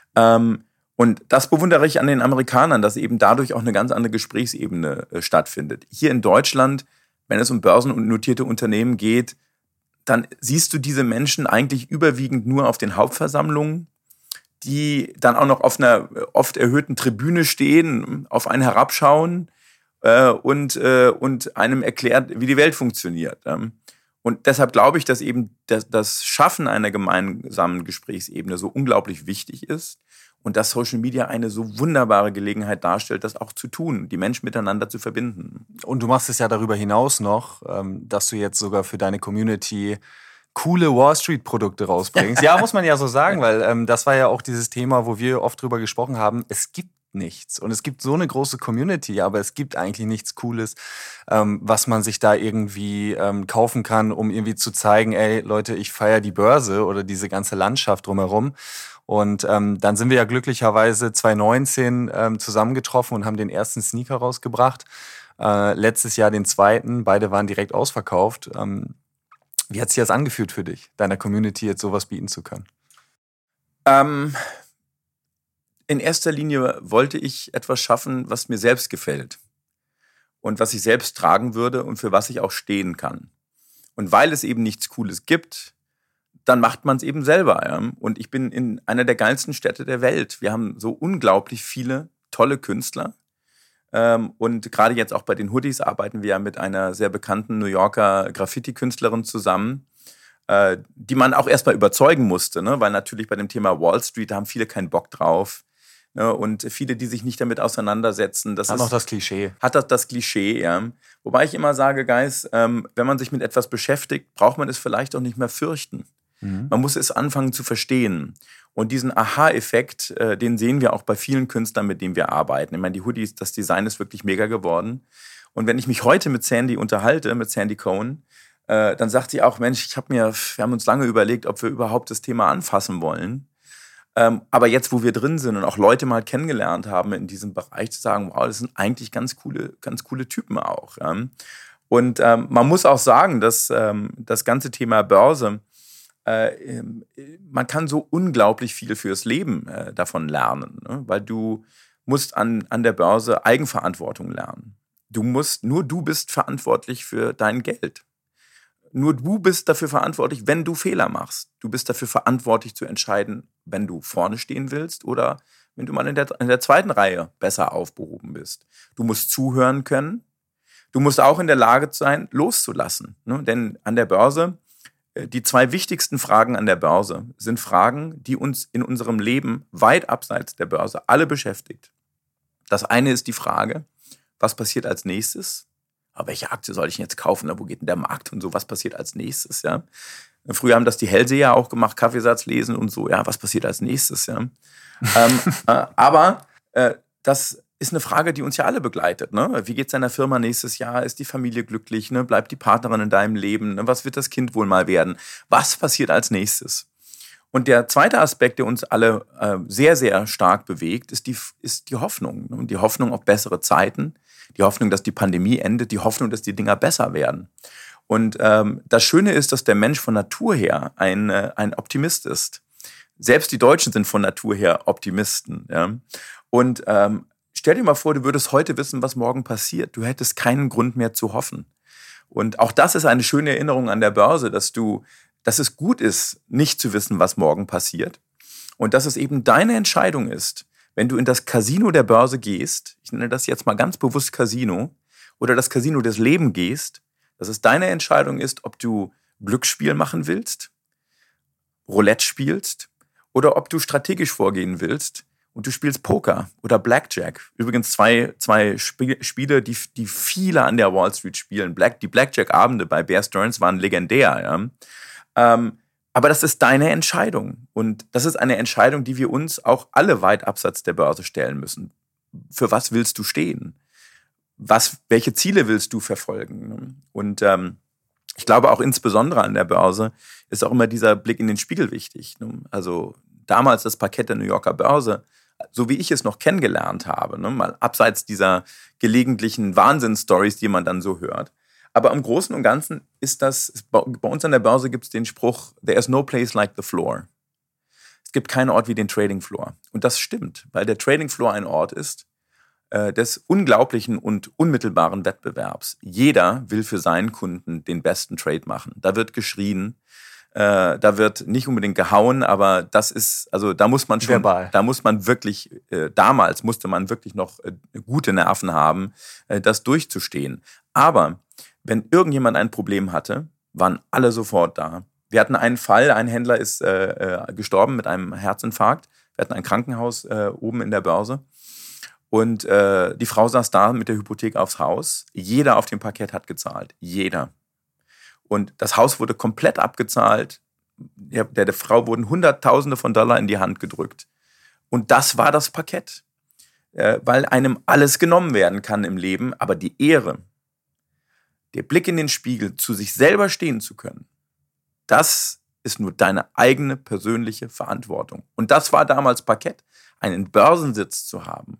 Und das bewundere ich an den Amerikanern, dass eben dadurch auch eine ganz andere Gesprächsebene stattfindet. Hier in Deutschland, wenn es um Börsen- und notierte Unternehmen geht, dann siehst du diese Menschen eigentlich überwiegend nur auf den Hauptversammlungen, die dann auch noch auf einer oft erhöhten Tribüne stehen, auf einen herabschauen und einem erklärt, wie die Welt funktioniert. Und deshalb glaube ich, dass eben das Schaffen einer gemeinsamen Gesprächsebene so unglaublich wichtig ist und dass Social Media eine so wunderbare Gelegenheit darstellt, das auch zu tun, die Menschen miteinander zu verbinden. Und du machst es ja darüber hinaus noch, dass du jetzt sogar für deine Community coole Wall-Street-Produkte rausbringst. Ja, muss man ja so sagen, weil das war ja auch dieses Thema, wo wir oft drüber gesprochen haben. Es gibt nichts. Und es gibt so eine große Community, aber es gibt eigentlich nichts Cooles, was man sich da irgendwie kaufen kann, um irgendwie zu zeigen, ey Leute, ich feiere die Börse oder diese ganze Landschaft drumherum. Und dann sind wir ja glücklicherweise 2019 zusammengetroffen und haben den ersten Sneaker rausgebracht. Letztes Jahr den zweiten. Beide waren direkt ausverkauft. Wie hat sich das angefühlt für dich, deiner Community jetzt sowas bieten zu können? In erster Linie wollte ich etwas schaffen, was mir selbst gefällt und was ich selbst tragen würde und für was ich auch stehen kann. Und weil es eben nichts Cooles gibt, dann macht man es eben selber. Ja? Und ich bin in einer der geilsten Städte der Welt. Wir haben so unglaublich viele tolle Künstler. Und gerade jetzt auch bei den Hoodies arbeiten wir ja mit einer sehr bekannten New Yorker Graffiti-Künstlerin zusammen, die man auch erstmal überzeugen musste, ne? Weil natürlich bei dem Thema Wall Street, da haben viele keinen Bock drauf. Ne? Und viele, die sich nicht damit auseinandersetzen, das hat noch das Klischee. Hat das Klischee, ja. Wobei ich immer sage, Guys, wenn man sich mit etwas beschäftigt, braucht man es vielleicht auch nicht mehr fürchten. Man muss es anfangen zu verstehen. Und diesen Aha-Effekt, den sehen wir auch bei vielen Künstlern, mit denen wir arbeiten. Ich meine, die Hoodies, das Design ist wirklich mega geworden. Und wenn ich mich heute mit Sandy unterhalte, mit Sandy Cohen, dann sagt sie auch, Mensch, wir haben uns lange überlegt, ob wir überhaupt das Thema anfassen wollen. Aber jetzt, wo wir drin sind und auch Leute mal kennengelernt haben in diesem Bereich, zu sagen, wow, das sind eigentlich ganz coole Typen auch. Ja. Und man muss auch sagen, dass das ganze Thema Börse, man kann so unglaublich viel fürs Leben davon lernen, ne? Weil du musst an der Börse Eigenverantwortung lernen. Nur du bist verantwortlich für dein Geld. Nur du bist dafür verantwortlich, wenn du Fehler machst. Du bist dafür verantwortlich zu entscheiden, wenn du vorne stehen willst oder wenn du mal in der zweiten Reihe besser aufgehoben bist. Du musst zuhören können. Du musst auch in der Lage sein, loszulassen, ne? Denn an der Börse, die zwei wichtigsten Fragen an der Börse sind Fragen, die uns in unserem Leben weit abseits der Börse alle beschäftigt. Das eine ist die Frage, was passiert als nächstes? Aber welche Aktie soll ich denn jetzt kaufen? Wo geht denn der Markt und so? Was passiert als nächstes? Ja? Früher haben das die Hellseher auch gemacht, Kaffeesatz lesen und so. Ja, was passiert als nächstes? Ja? Aber das ist eine Frage, die uns ja alle begleitet. Ne? Wie geht es deiner Firma nächstes Jahr? Ist die Familie glücklich? Ne? Bleibt die Partnerin in deinem Leben? Ne? Was wird das Kind wohl mal werden? Was passiert als nächstes? Und der zweite Aspekt, der uns alle sehr, sehr stark bewegt, ist die Hoffnung. Ne? Und die Hoffnung auf bessere Zeiten, die Hoffnung, dass die Pandemie endet, die Hoffnung, dass die Dinger besser werden. Und das Schöne ist, dass der Mensch von Natur her ein Optimist ist. Selbst die Deutschen sind von Natur her Optimisten. Ja? Und stell dir mal vor, du würdest heute wissen, was morgen passiert. Du hättest keinen Grund mehr zu hoffen. Und auch das ist eine schöne Erinnerung an der Börse, dass es gut ist, nicht zu wissen, was morgen passiert. Und dass es eben deine Entscheidung ist, wenn du in das Casino der Börse gehst, ich nenne das jetzt mal ganz bewusst Casino, oder das Casino des Lebens gehst, dass es deine Entscheidung ist, ob du Glücksspiel machen willst, Roulette spielst, oder ob du strategisch vorgehen willst und du spielst Poker oder Blackjack. Übrigens zwei Spiele, die viele an der Wall Street spielen. Die Blackjack-Abende bei Bear Stearns waren legendär. Ja? Aber das ist deine Entscheidung. Und das ist eine Entscheidung, die wir uns auch alle weit abseits der Börse stellen müssen. Für was willst du stehen? Welche Ziele willst du verfolgen? Und ich glaube auch insbesondere an der Börse ist auch immer dieser Blick in den Spiegel wichtig. Also damals das Parkett der New Yorker Börse, so wie ich es noch kennengelernt habe, mal abseits dieser gelegentlichen Wahnsinnsstories, die man dann so hört. Aber im Großen und Ganzen bei uns an der Börse gibt es den Spruch, there is no place like the floor. Es gibt keinen Ort wie den Trading Floor. Und das stimmt, weil der Trading Floor ein Ort ist des unglaublichen und unmittelbaren Wettbewerbs. Jeder will für seinen Kunden den besten Trade machen. Da wird geschrien, da wird nicht unbedingt gehauen, aber das ist, also da muss man schon, verbal. Da muss man wirklich, damals musste man wirklich noch gute Nerven haben, das durchzustehen. Aber wenn irgendjemand ein Problem hatte, waren alle sofort da. Wir hatten einen Fall, ein Händler ist gestorben mit einem Herzinfarkt. Wir hatten ein Krankenhaus oben in der Börse. Und die Frau saß da mit der Hypothek aufs Haus. Jeder auf dem Parkett hat gezahlt. Jeder. Und das Haus wurde komplett abgezahlt. Der Frau wurden Hunderttausende von Dollar in die Hand gedrückt. Und das war das Parkett. Weil einem alles genommen werden kann im Leben. Aber die Ehre, der Blick in den Spiegel, zu sich selber stehen zu können, das ist nur deine eigene persönliche Verantwortung. Und das war damals Parkett, einen Börsensitz zu haben,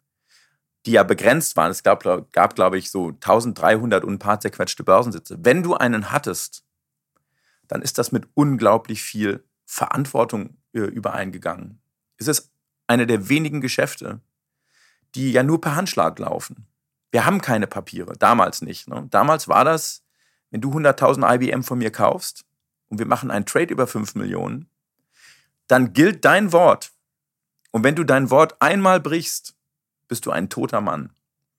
die ja begrenzt waren. Es gab, glaube ich, so 1300 und ein paar zerquetschte Börsensitze. Wenn du einen hattest, dann ist das mit unglaublich viel Verantwortung übereingegangen. Es ist eine der wenigen Geschäfte, die ja nur per Handschlag laufen. Wir haben keine Papiere, damals nicht. Ne? Damals war das, wenn du 100.000 IBM von mir kaufst und wir machen einen Trade über 5 Millionen, dann gilt dein Wort. Und wenn du dein Wort einmal brichst, bist du ein toter Mann.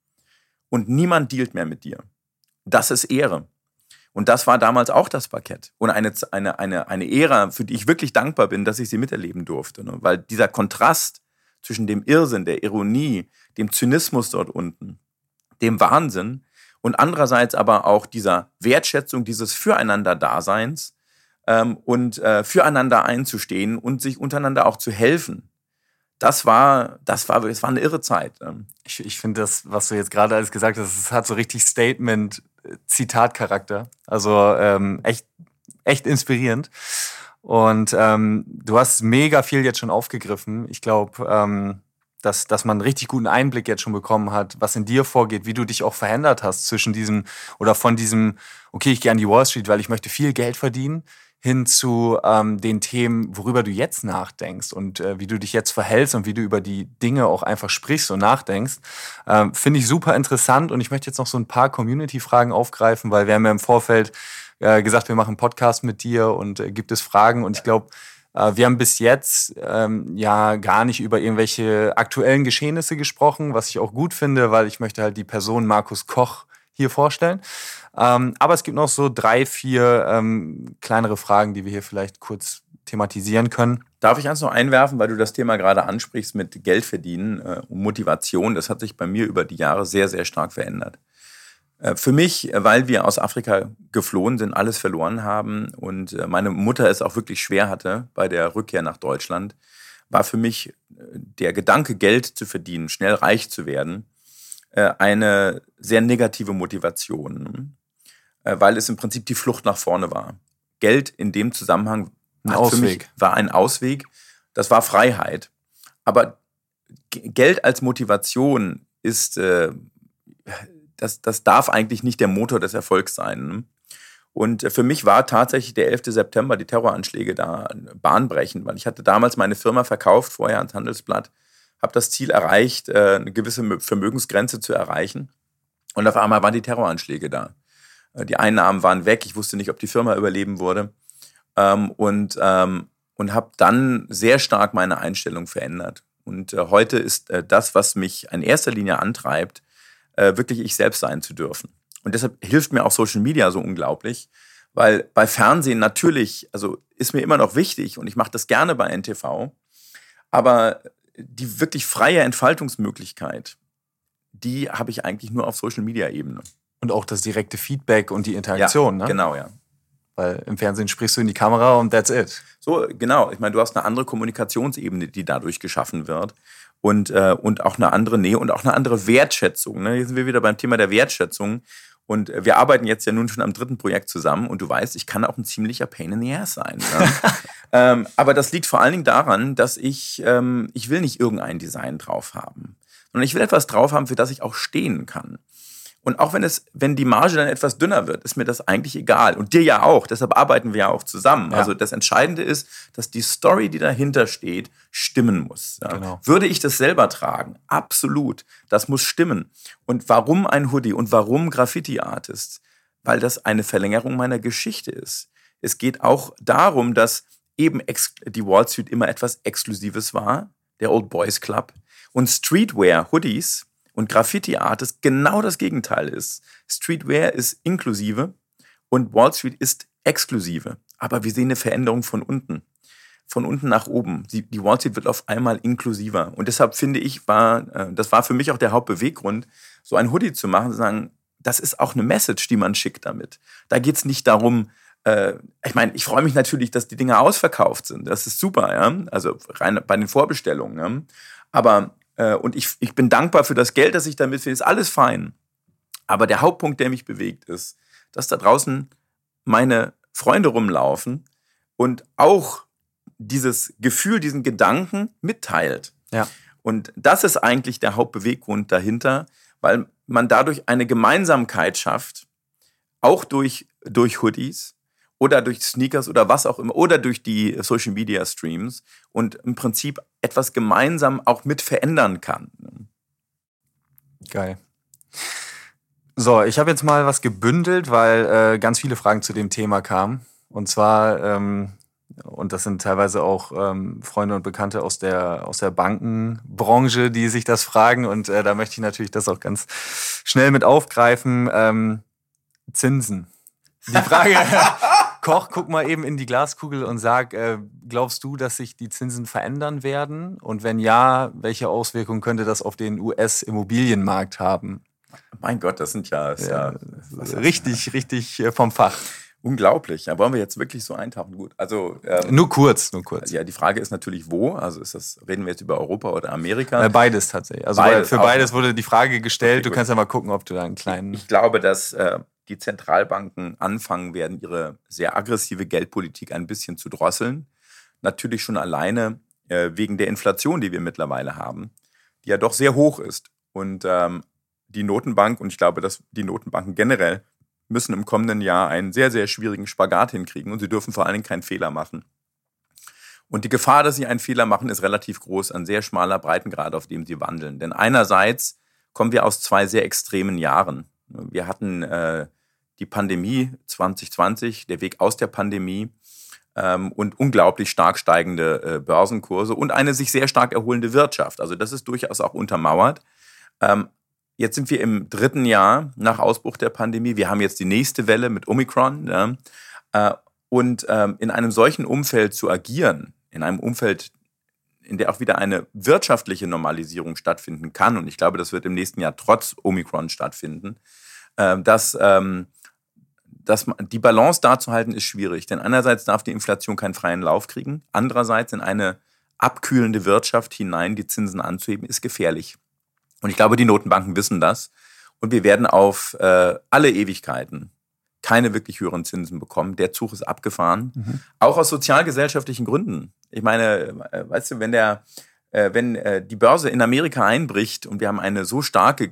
Und niemand dealt mehr mit dir. Das ist Ehre. Und das war damals auch das Parkett. Und eine Ära, für die ich wirklich dankbar bin, dass ich sie miterleben durfte. Ne? Weil dieser Kontrast zwischen dem Irrsinn, der Ironie, dem Zynismus dort unten, dem Wahnsinn und andererseits aber auch dieser Wertschätzung dieses Füreinander-Daseins und füreinander einzustehen und sich untereinander auch zu helfen. Das war eine irre Zeit. Ich finde das, was du jetzt gerade alles gesagt hast, es hat so richtig Statement-Zitat-Charakter. Also echt inspirierend. Und du hast mega viel jetzt schon aufgegriffen. Ich glaube, dass man einen richtig guten Einblick jetzt schon bekommen hat, was in dir vorgeht, wie du dich auch verändert hast zwischen diesem oder von diesem, okay, ich gehe an die Wall Street, weil ich möchte viel Geld verdienen, hin zu den Themen, worüber du jetzt nachdenkst und wie du dich jetzt verhältst und wie du über die Dinge auch einfach sprichst und nachdenkst. Finde ich super interessant und ich möchte jetzt noch so ein paar Community-Fragen aufgreifen, weil wir haben ja im Vorfeld gesagt, wir machen einen Podcast mit dir und gibt es Fragen und ich glaube, wir haben bis jetzt ja gar nicht über irgendwelche aktuellen Geschehnisse gesprochen, was ich auch gut finde, weil ich möchte halt die Person Markus Koch hier vorstellen. Aber es gibt noch so 3, 4 kleinere Fragen, die wir hier vielleicht kurz thematisieren können. Darf ich eins noch einwerfen, weil du das Thema gerade ansprichst mit Geld verdienen und Motivation. Das hat sich bei mir über die Jahre sehr, sehr stark verändert. Für mich, weil wir aus Afrika geflohen sind, alles verloren haben und meine Mutter es auch wirklich schwer hatte bei der Rückkehr nach Deutschland, war für mich der Gedanke, Geld zu verdienen, schnell reich zu werden, eine sehr negative Motivation, weil es im Prinzip die Flucht nach vorne war. Geld in dem Zusammenhang für mich war ein Ausweg, das war Freiheit. Aber Geld als Motivation ist... Das darf eigentlich nicht der Motor des Erfolgs sein. Und für mich war tatsächlich der 11. September, die Terroranschläge da bahnbrechend, weil ich hatte damals meine Firma verkauft, vorher ans Handelsblatt, habe das Ziel erreicht, eine gewisse Vermögensgrenze zu erreichen. Und auf einmal waren die Terroranschläge da. Die Einnahmen waren weg, ich wusste nicht, ob die Firma überleben würde. Und habe dann sehr stark meine Einstellung verändert. Und heute ist das, was mich in erster Linie antreibt, wirklich ich selbst sein zu dürfen. Und deshalb hilft mir auch Social Media so unglaublich, weil bei Fernsehen natürlich, also ist mir immer noch wichtig und ich mache das gerne bei NTV, aber die wirklich freie Entfaltungsmöglichkeit, die habe ich eigentlich nur auf Social Media Ebene. Und auch das direkte Feedback und die Interaktion, ja, ne? Genau, ja. Weil im Fernsehen sprichst du in die Kamera und that's it. So, genau. Ich meine, du hast eine andere Kommunikationsebene, die dadurch geschaffen wird. Und auch eine andere Nähe und auch eine andere Wertschätzung. Ne? Hier sind wir wieder beim Thema der Wertschätzung. Und wir arbeiten jetzt ja nun schon am 3. Projekt zusammen. Und du weißt, ich kann auch ein ziemlicher Pain in the Ass sein. Ne? Aber das liegt vor allen Dingen daran, dass ich will nicht irgendein Design drauf haben. Sondern ich will etwas drauf haben, für das ich auch stehen kann. Und auch wenn die Marge dann etwas dünner wird, ist mir das eigentlich egal. Und dir ja auch. Deshalb arbeiten wir ja auch zusammen. Ja. Also das Entscheidende ist, dass die Story, die dahinter steht, stimmen muss. Ja. Genau. Würde ich das selber tragen? Absolut. Das muss stimmen. Und warum ein Hoodie und warum Graffiti-Artist? Weil das eine Verlängerung meiner Geschichte ist. Es geht auch darum, dass eben die Wall Street immer etwas Exklusives war. Der Old Boys Club. Und Streetwear, Hoodies und Graffiti-Art ist genau das Gegenteil ist. Streetwear ist inklusive Und Wall Street ist exklusive. Aber wir sehen eine Veränderung von unten. Von unten nach oben. Die Wall Street wird auf einmal inklusiver. Und deshalb finde ich, das war für mich auch der Hauptbeweggrund, so ein Hoodie zu machen, zu sagen, das ist auch eine Message, die man schickt damit. Da geht es nicht darum, ich meine, ich freue mich natürlich, dass die Dinge ausverkauft sind. Das ist super, ja. Also rein bei den Vorbestellungen. Ja? Aber, und ich bin dankbar für das Geld, das ich damit finde, ist alles fein. Aber der Hauptpunkt, der mich bewegt, ist, dass da draußen meine Freunde rumlaufen und auch dieses Gefühl, diesen Gedanken mitteilt. Ja. Und das ist eigentlich der Hauptbeweggrund dahinter, weil man dadurch eine Gemeinsamkeit schafft, auch durch Hoodies oder durch Sneakers oder was auch immer, oder durch die Social Media Streams und im Prinzip etwas gemeinsam auch mit verändern kann. Geil. So, ich habe jetzt mal was gebündelt, weil ganz viele Fragen zu dem Thema kamen. Und zwar, und das sind teilweise auch Freunde und Bekannte aus der Bankenbranche, die sich das fragen. Und da möchte ich natürlich das auch ganz schnell mit aufgreifen. Zinsen. Die Frage, Koch, guck mal eben in die Glaskugel und sag, glaubst du, dass sich die Zinsen verändern werden? Und wenn ja, welche Auswirkungen könnte das auf den US-Immobilienmarkt haben? Mein Gott, das sind ja richtig vom Fach. Unglaublich. Ja, wollen wir jetzt wirklich so eintauchen? Gut, also nur kurz. Ja, die Frage ist natürlich, wo? Also reden wir jetzt über Europa oder Amerika? Beides tatsächlich. Also für beides wurde die Frage gestellt. Okay, du kannst ja mal gucken, ob du da einen kleinen... Ich glaube, dass die Zentralbanken anfangen werden, ihre sehr aggressive Geldpolitik ein bisschen zu drosseln. Natürlich schon alleine wegen der Inflation, die wir mittlerweile haben, die ja doch sehr hoch ist. Und die Notenbank, und ich glaube, dass die Notenbanken generell müssen im kommenden Jahr einen sehr, sehr schwierigen Spagat hinkriegen und sie dürfen vor allen Dingen keinen Fehler machen. Und die Gefahr, dass sie einen Fehler machen, ist relativ groß, ein sehr schmaler Breitengrad, auf dem sie wandeln. Denn einerseits kommen wir aus 2 sehr extremen Jahren. Wir hatten die Pandemie 2020, der Weg aus der Pandemie und unglaublich stark steigende Börsenkurse und eine sich sehr stark erholende Wirtschaft. Also das ist durchaus auch untermauert. Jetzt sind wir im 3. Jahr nach Ausbruch der Pandemie. Wir haben jetzt die nächste Welle mit Omikron. Ja? Und in einem solchen Umfeld zu agieren, in einem Umfeld, in der auch wieder eine wirtschaftliche Normalisierung stattfinden kann, und ich glaube, das wird im nächsten Jahr trotz Omikron stattfinden, dass die Balance da zu halten, ist schwierig. Denn einerseits darf die Inflation keinen freien Lauf kriegen, andererseits in eine abkühlende Wirtschaft hinein die Zinsen anzuheben, ist gefährlich. Und ich glaube, die Notenbanken wissen das. Und wir werden auf alle Ewigkeiten keine wirklich höheren Zinsen bekommen. Der Zug ist abgefahren. Mhm. Auch aus sozialgesellschaftlichen Gründen. Ich meine, weißt du, wenn die Börse in Amerika einbricht und wir haben eine so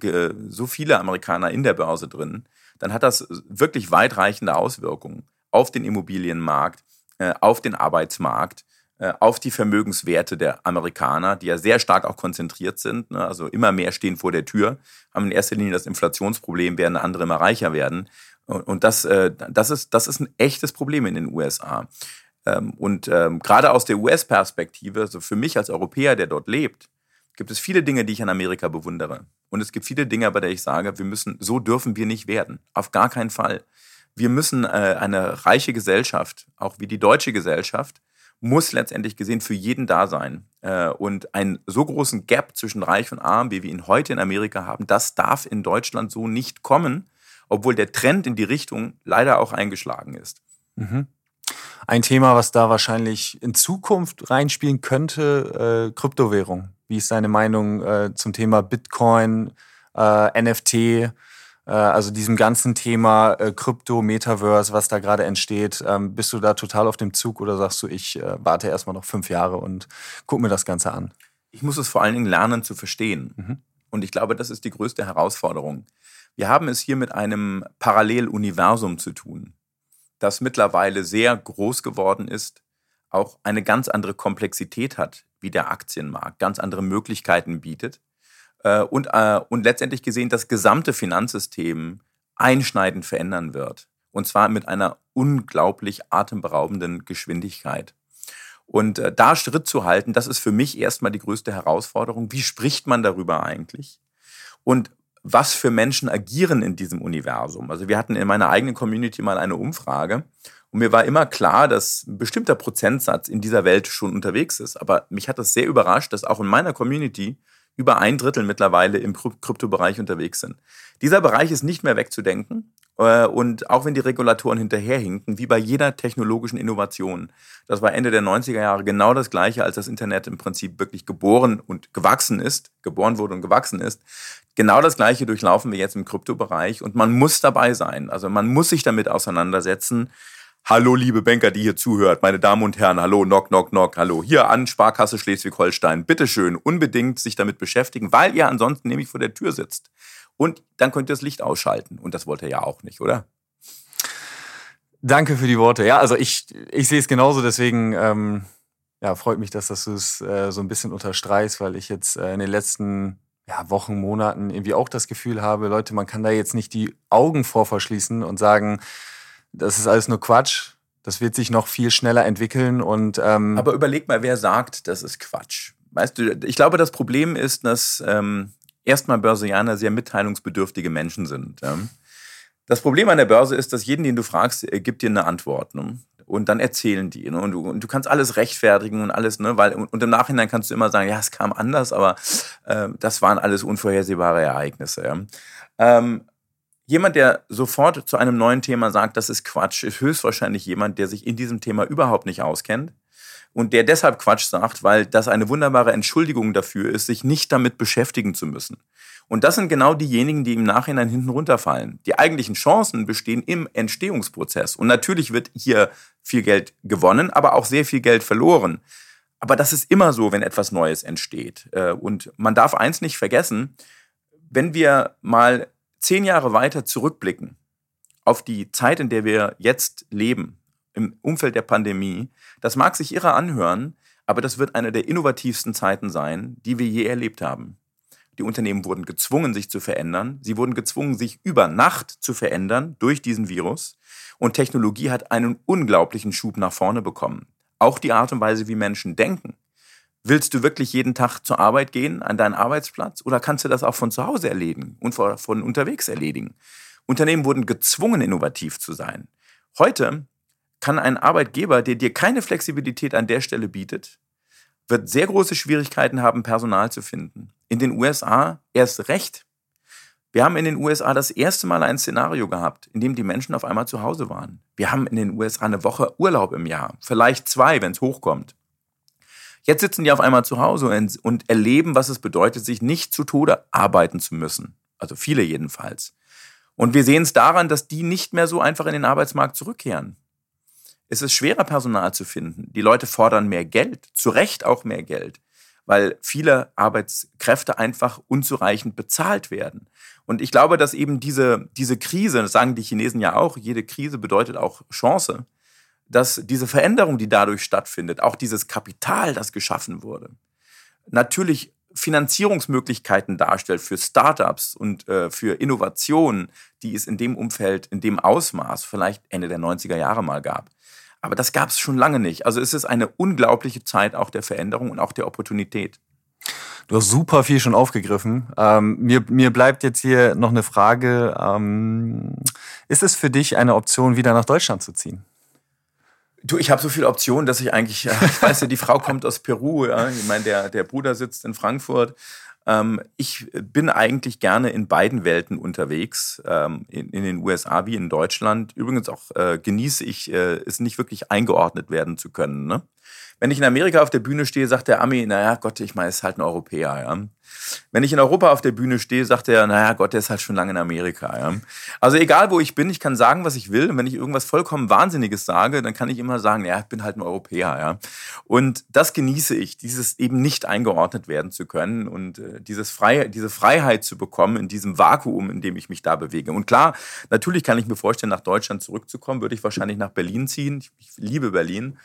viele Amerikaner in der Börse drin, dann hat das wirklich weitreichende Auswirkungen auf den Immobilienmarkt, auf den Arbeitsmarkt, auf die Vermögenswerte der Amerikaner, die ja sehr stark auch konzentriert sind. Ne? Also immer mehr stehen vor der Tür, haben in erster Linie das Inflationsproblem, während andere immer reicher werden. Und das ist ein echtes Problem in den USA. Und gerade aus der US-Perspektive, also für mich als Europäer, der dort lebt, gibt es viele Dinge, die ich an Amerika bewundere. Und es gibt viele Dinge, bei denen ich sage, so dürfen wir nicht werden. Auf gar keinen Fall. Wir müssen eine reiche Gesellschaft, auch wie die deutsche Gesellschaft, muss letztendlich gesehen für jeden da sein. Und einen so großen Gap zwischen Reich und Arm, wie wir ihn heute in Amerika haben, das darf in Deutschland so nicht kommen, obwohl der Trend in die Richtung leider auch eingeschlagen ist. Mhm. Ein Thema, was da wahrscheinlich in Zukunft reinspielen könnte, Kryptowährung. Wie ist deine Meinung zum Thema Bitcoin, NFT, also diesem ganzen Thema Krypto, Metaverse, was da gerade entsteht? Bist du da total auf dem Zug oder sagst du, ich warte erstmal noch 5 Jahre und guck mir das Ganze an? Ich muss es vor allen Dingen lernen zu verstehen. Mhm. Und ich glaube, das ist die größte Herausforderung. Wir haben es hier mit einem Paralleluniversum zu tun, das mittlerweile sehr groß geworden ist, auch eine ganz andere Komplexität hat, wie der Aktienmarkt, ganz andere Möglichkeiten bietet und letztendlich gesehen das gesamte Finanzsystem einschneidend verändern wird. Und zwar mit einer unglaublich atemberaubenden Geschwindigkeit. Und da Schritt zu halten, das ist für mich erstmal die größte Herausforderung. Wie spricht man darüber eigentlich? Und was für Menschen agieren in diesem Universum. Also wir hatten in meiner eigenen Community mal eine Umfrage und mir war immer klar, dass ein bestimmter Prozentsatz in dieser Welt schon unterwegs ist. Aber mich hat das sehr überrascht, dass auch in meiner Community über 1/3 mittlerweile im Kryptobereich unterwegs sind. Dieser Bereich ist nicht mehr wegzudenken. Und auch wenn die Regulatoren hinterherhinken, wie bei jeder technologischen Innovation, das war Ende der 90er Jahre genau das Gleiche, als das Internet im Prinzip wirklich geboren wurde und gewachsen ist. Genau das Gleiche durchlaufen wir jetzt im Kryptobereich und man muss dabei sein. Also man muss sich damit auseinandersetzen. Hallo, liebe Banker, die hier zuhört, meine Damen und Herren, hallo, knock, knock, knock, hallo. Hier an Sparkasse Schleswig-Holstein, bitteschön, unbedingt sich damit beschäftigen, weil ihr ansonsten nämlich vor der Tür sitzt. Und dann könnt ihr das Licht ausschalten. Und das wollt ihr ja auch nicht, oder? Danke für die Worte. Ja, also ich sehe es genauso, deswegen freut mich, dass du es so ein bisschen unterstreichst, weil ich jetzt in den letzten Wochen, Monaten irgendwie auch das Gefühl habe, Leute, man kann da jetzt nicht die Augen vor verschließen und sagen, das ist alles nur Quatsch. Das wird sich noch viel schneller entwickeln. Und aber überleg mal, wer sagt, das ist Quatsch. Weißt du, ich glaube, das Problem ist, dass erstmal Börsianer sehr mitteilungsbedürftige Menschen sind. Das Problem an der Börse ist, dass jeden, den du fragst, gibt dir eine Antwort. Ne? Und dann erzählen die. Ne? Und du kannst alles rechtfertigen und alles, ne? Und im Nachhinein kannst du immer sagen, ja, es kam anders, aber das waren alles unvorhersehbare Ereignisse. Ja? Jemand, der sofort zu einem neuen Thema sagt, das ist Quatsch, ist höchstwahrscheinlich jemand, der sich in diesem Thema überhaupt nicht auskennt. Und der deshalb Quatsch sagt, weil das eine wunderbare Entschuldigung dafür ist, sich nicht damit beschäftigen zu müssen. Und das sind genau diejenigen, die im Nachhinein hinten runterfallen. Die eigentlichen Chancen bestehen im Entstehungsprozess. Und natürlich wird hier viel Geld gewonnen, aber auch sehr viel Geld verloren. Aber das ist immer so, wenn etwas Neues entsteht. Und man darf eins nicht vergessen, wenn wir mal 10 Jahre weiter zurückblicken auf die Zeit, in der wir jetzt leben, im Umfeld der Pandemie, das mag sich irre anhören, aber das wird eine der innovativsten Zeiten sein, die wir je erlebt haben. Die Unternehmen wurden gezwungen, sich zu verändern. Sie wurden gezwungen, sich über Nacht zu verändern durch diesen Virus. Und Technologie hat einen unglaublichen Schub nach vorne bekommen. Auch die Art und Weise, wie Menschen denken. Willst du wirklich jeden Tag zur Arbeit gehen, an deinen Arbeitsplatz? Oder kannst du das auch von zu Hause erledigen und von unterwegs erledigen? Unternehmen wurden gezwungen, innovativ zu sein. Heute kann ein Arbeitgeber, der dir keine Flexibilität an der Stelle bietet, wird sehr große Schwierigkeiten haben, Personal zu finden. In den USA erst recht. Wir haben in den USA das erste Mal ein Szenario gehabt, in dem die Menschen auf einmal zu Hause waren. Wir haben in den USA eine Woche Urlaub im Jahr, vielleicht 2, wenn es hochkommt. Jetzt sitzen die auf einmal zu Hause und erleben, was es bedeutet, sich nicht zu Tode arbeiten zu müssen. Also viele jedenfalls. Und wir sehen es daran, dass die nicht mehr so einfach in den Arbeitsmarkt zurückkehren. Es ist schwerer, Personal zu finden. Die Leute fordern mehr Geld, zu Recht auch mehr Geld, weil viele Arbeitskräfte einfach unzureichend bezahlt werden. Und ich glaube, dass eben diese Krise, das sagen die Chinesen ja auch, jede Krise bedeutet auch Chance, dass diese Veränderung, die dadurch stattfindet, auch dieses Kapital, das geschaffen wurde, natürlich Finanzierungsmöglichkeiten darstellt für Startups und für Innovationen, die es in dem Umfeld, in dem Ausmaß vielleicht Ende der 90er Jahre mal gab. Aber das gab es schon lange nicht. Also es ist eine unglaubliche Zeit auch der Veränderung und auch der Opportunität. Du hast super viel schon aufgegriffen. Mir bleibt jetzt hier noch eine Frage. Ist es für dich eine Option, wieder nach Deutschland zu ziehen? Du, ich habe so viele Optionen, dass ich eigentlich, ich weiß ja, die Frau kommt aus Peru, ja, ich meine, der Bruder sitzt in Frankfurt. Ich bin eigentlich gerne in beiden Welten unterwegs, in den USA wie in Deutschland. Übrigens auch genieße ich es nicht wirklich eingeordnet werden zu können. Ne? Wenn ich in Amerika auf der Bühne stehe, sagt der Ami, naja Gott, ich meine, ist halt ein Europäer. Ja? Wenn ich in Europa auf der Bühne stehe, sagt er, naja Gott, der ist halt schon lange in Amerika. Ja? Also egal, wo ich bin, ich kann sagen, was ich will. Und wenn ich irgendwas vollkommen Wahnsinniges sage, dann kann ich immer sagen, ja, ich bin halt ein Europäer. Ja? Und das genieße ich, dieses eben nicht eingeordnet werden zu können und diese Freiheit zu bekommen in diesem Vakuum, in dem ich mich da bewege. Und klar, natürlich kann ich mir vorstellen, nach Deutschland zurückzukommen, würde ich wahrscheinlich nach Berlin ziehen. Ich liebe Berlin.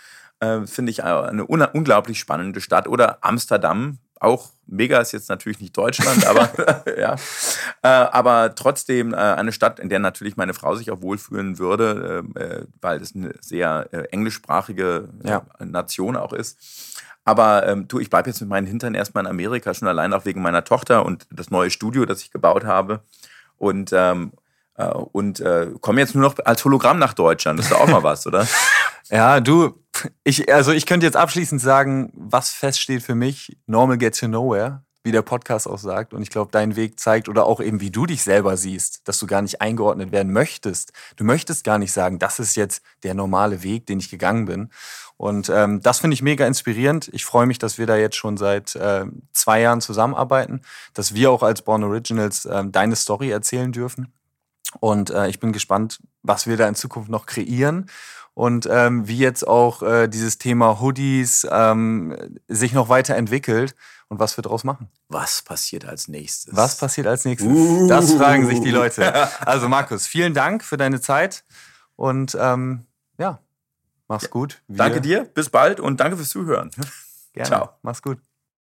finde ich eine unglaublich spannende Stadt. Oder Amsterdam, auch mega, ist jetzt natürlich nicht Deutschland, aber ja. Aber trotzdem eine Stadt, in der natürlich meine Frau sich auch wohlfühlen würde, weil es eine sehr englischsprachige Nation auch ist. Aber ich bleibe jetzt mit meinen Hintern erstmal in Amerika, schon allein auch wegen meiner Tochter und das neue Studio, das ich gebaut habe. Und komme jetzt nur noch als Hologramm nach Deutschland. Das ist doch auch mal was, oder? Ja, ich könnte jetzt abschließend sagen, was feststeht für mich, normal gets you nowhere, wie der Podcast auch sagt. Und ich glaube, dein Weg zeigt oder auch eben, wie du dich selber siehst, dass du gar nicht eingeordnet werden möchtest. Du möchtest gar nicht sagen, das ist jetzt der normale Weg, den ich gegangen bin. Und das finde ich mega inspirierend. Ich freue mich, dass wir da jetzt schon seit 2 Jahren zusammenarbeiten, dass wir auch als Born Originals deine Story erzählen dürfen. Und ich bin gespannt, was wir da in Zukunft noch kreieren und wie jetzt auch dieses Thema Hoodies sich noch weiterentwickelt und was wir daraus machen. Was passiert als nächstes? Was passiert als nächstes? Das fragen sich die Leute. Also Markus, vielen Dank für deine Zeit und mach's gut. Danke dir, bis bald und danke fürs Zuhören. Gerne. Ciao. Mach's gut.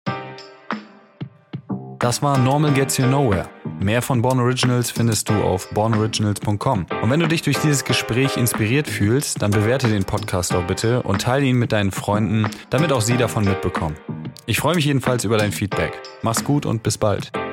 Das war Normal Gets You Nowhere. Mehr von Born Originals findest du auf bornoriginals.com. Und wenn du dich durch dieses Gespräch inspiriert fühlst, dann bewerte den Podcast auch bitte und teile ihn mit deinen Freunden, damit auch sie davon mitbekommen. Ich freue mich jedenfalls über dein Feedback. Mach's gut und bis bald.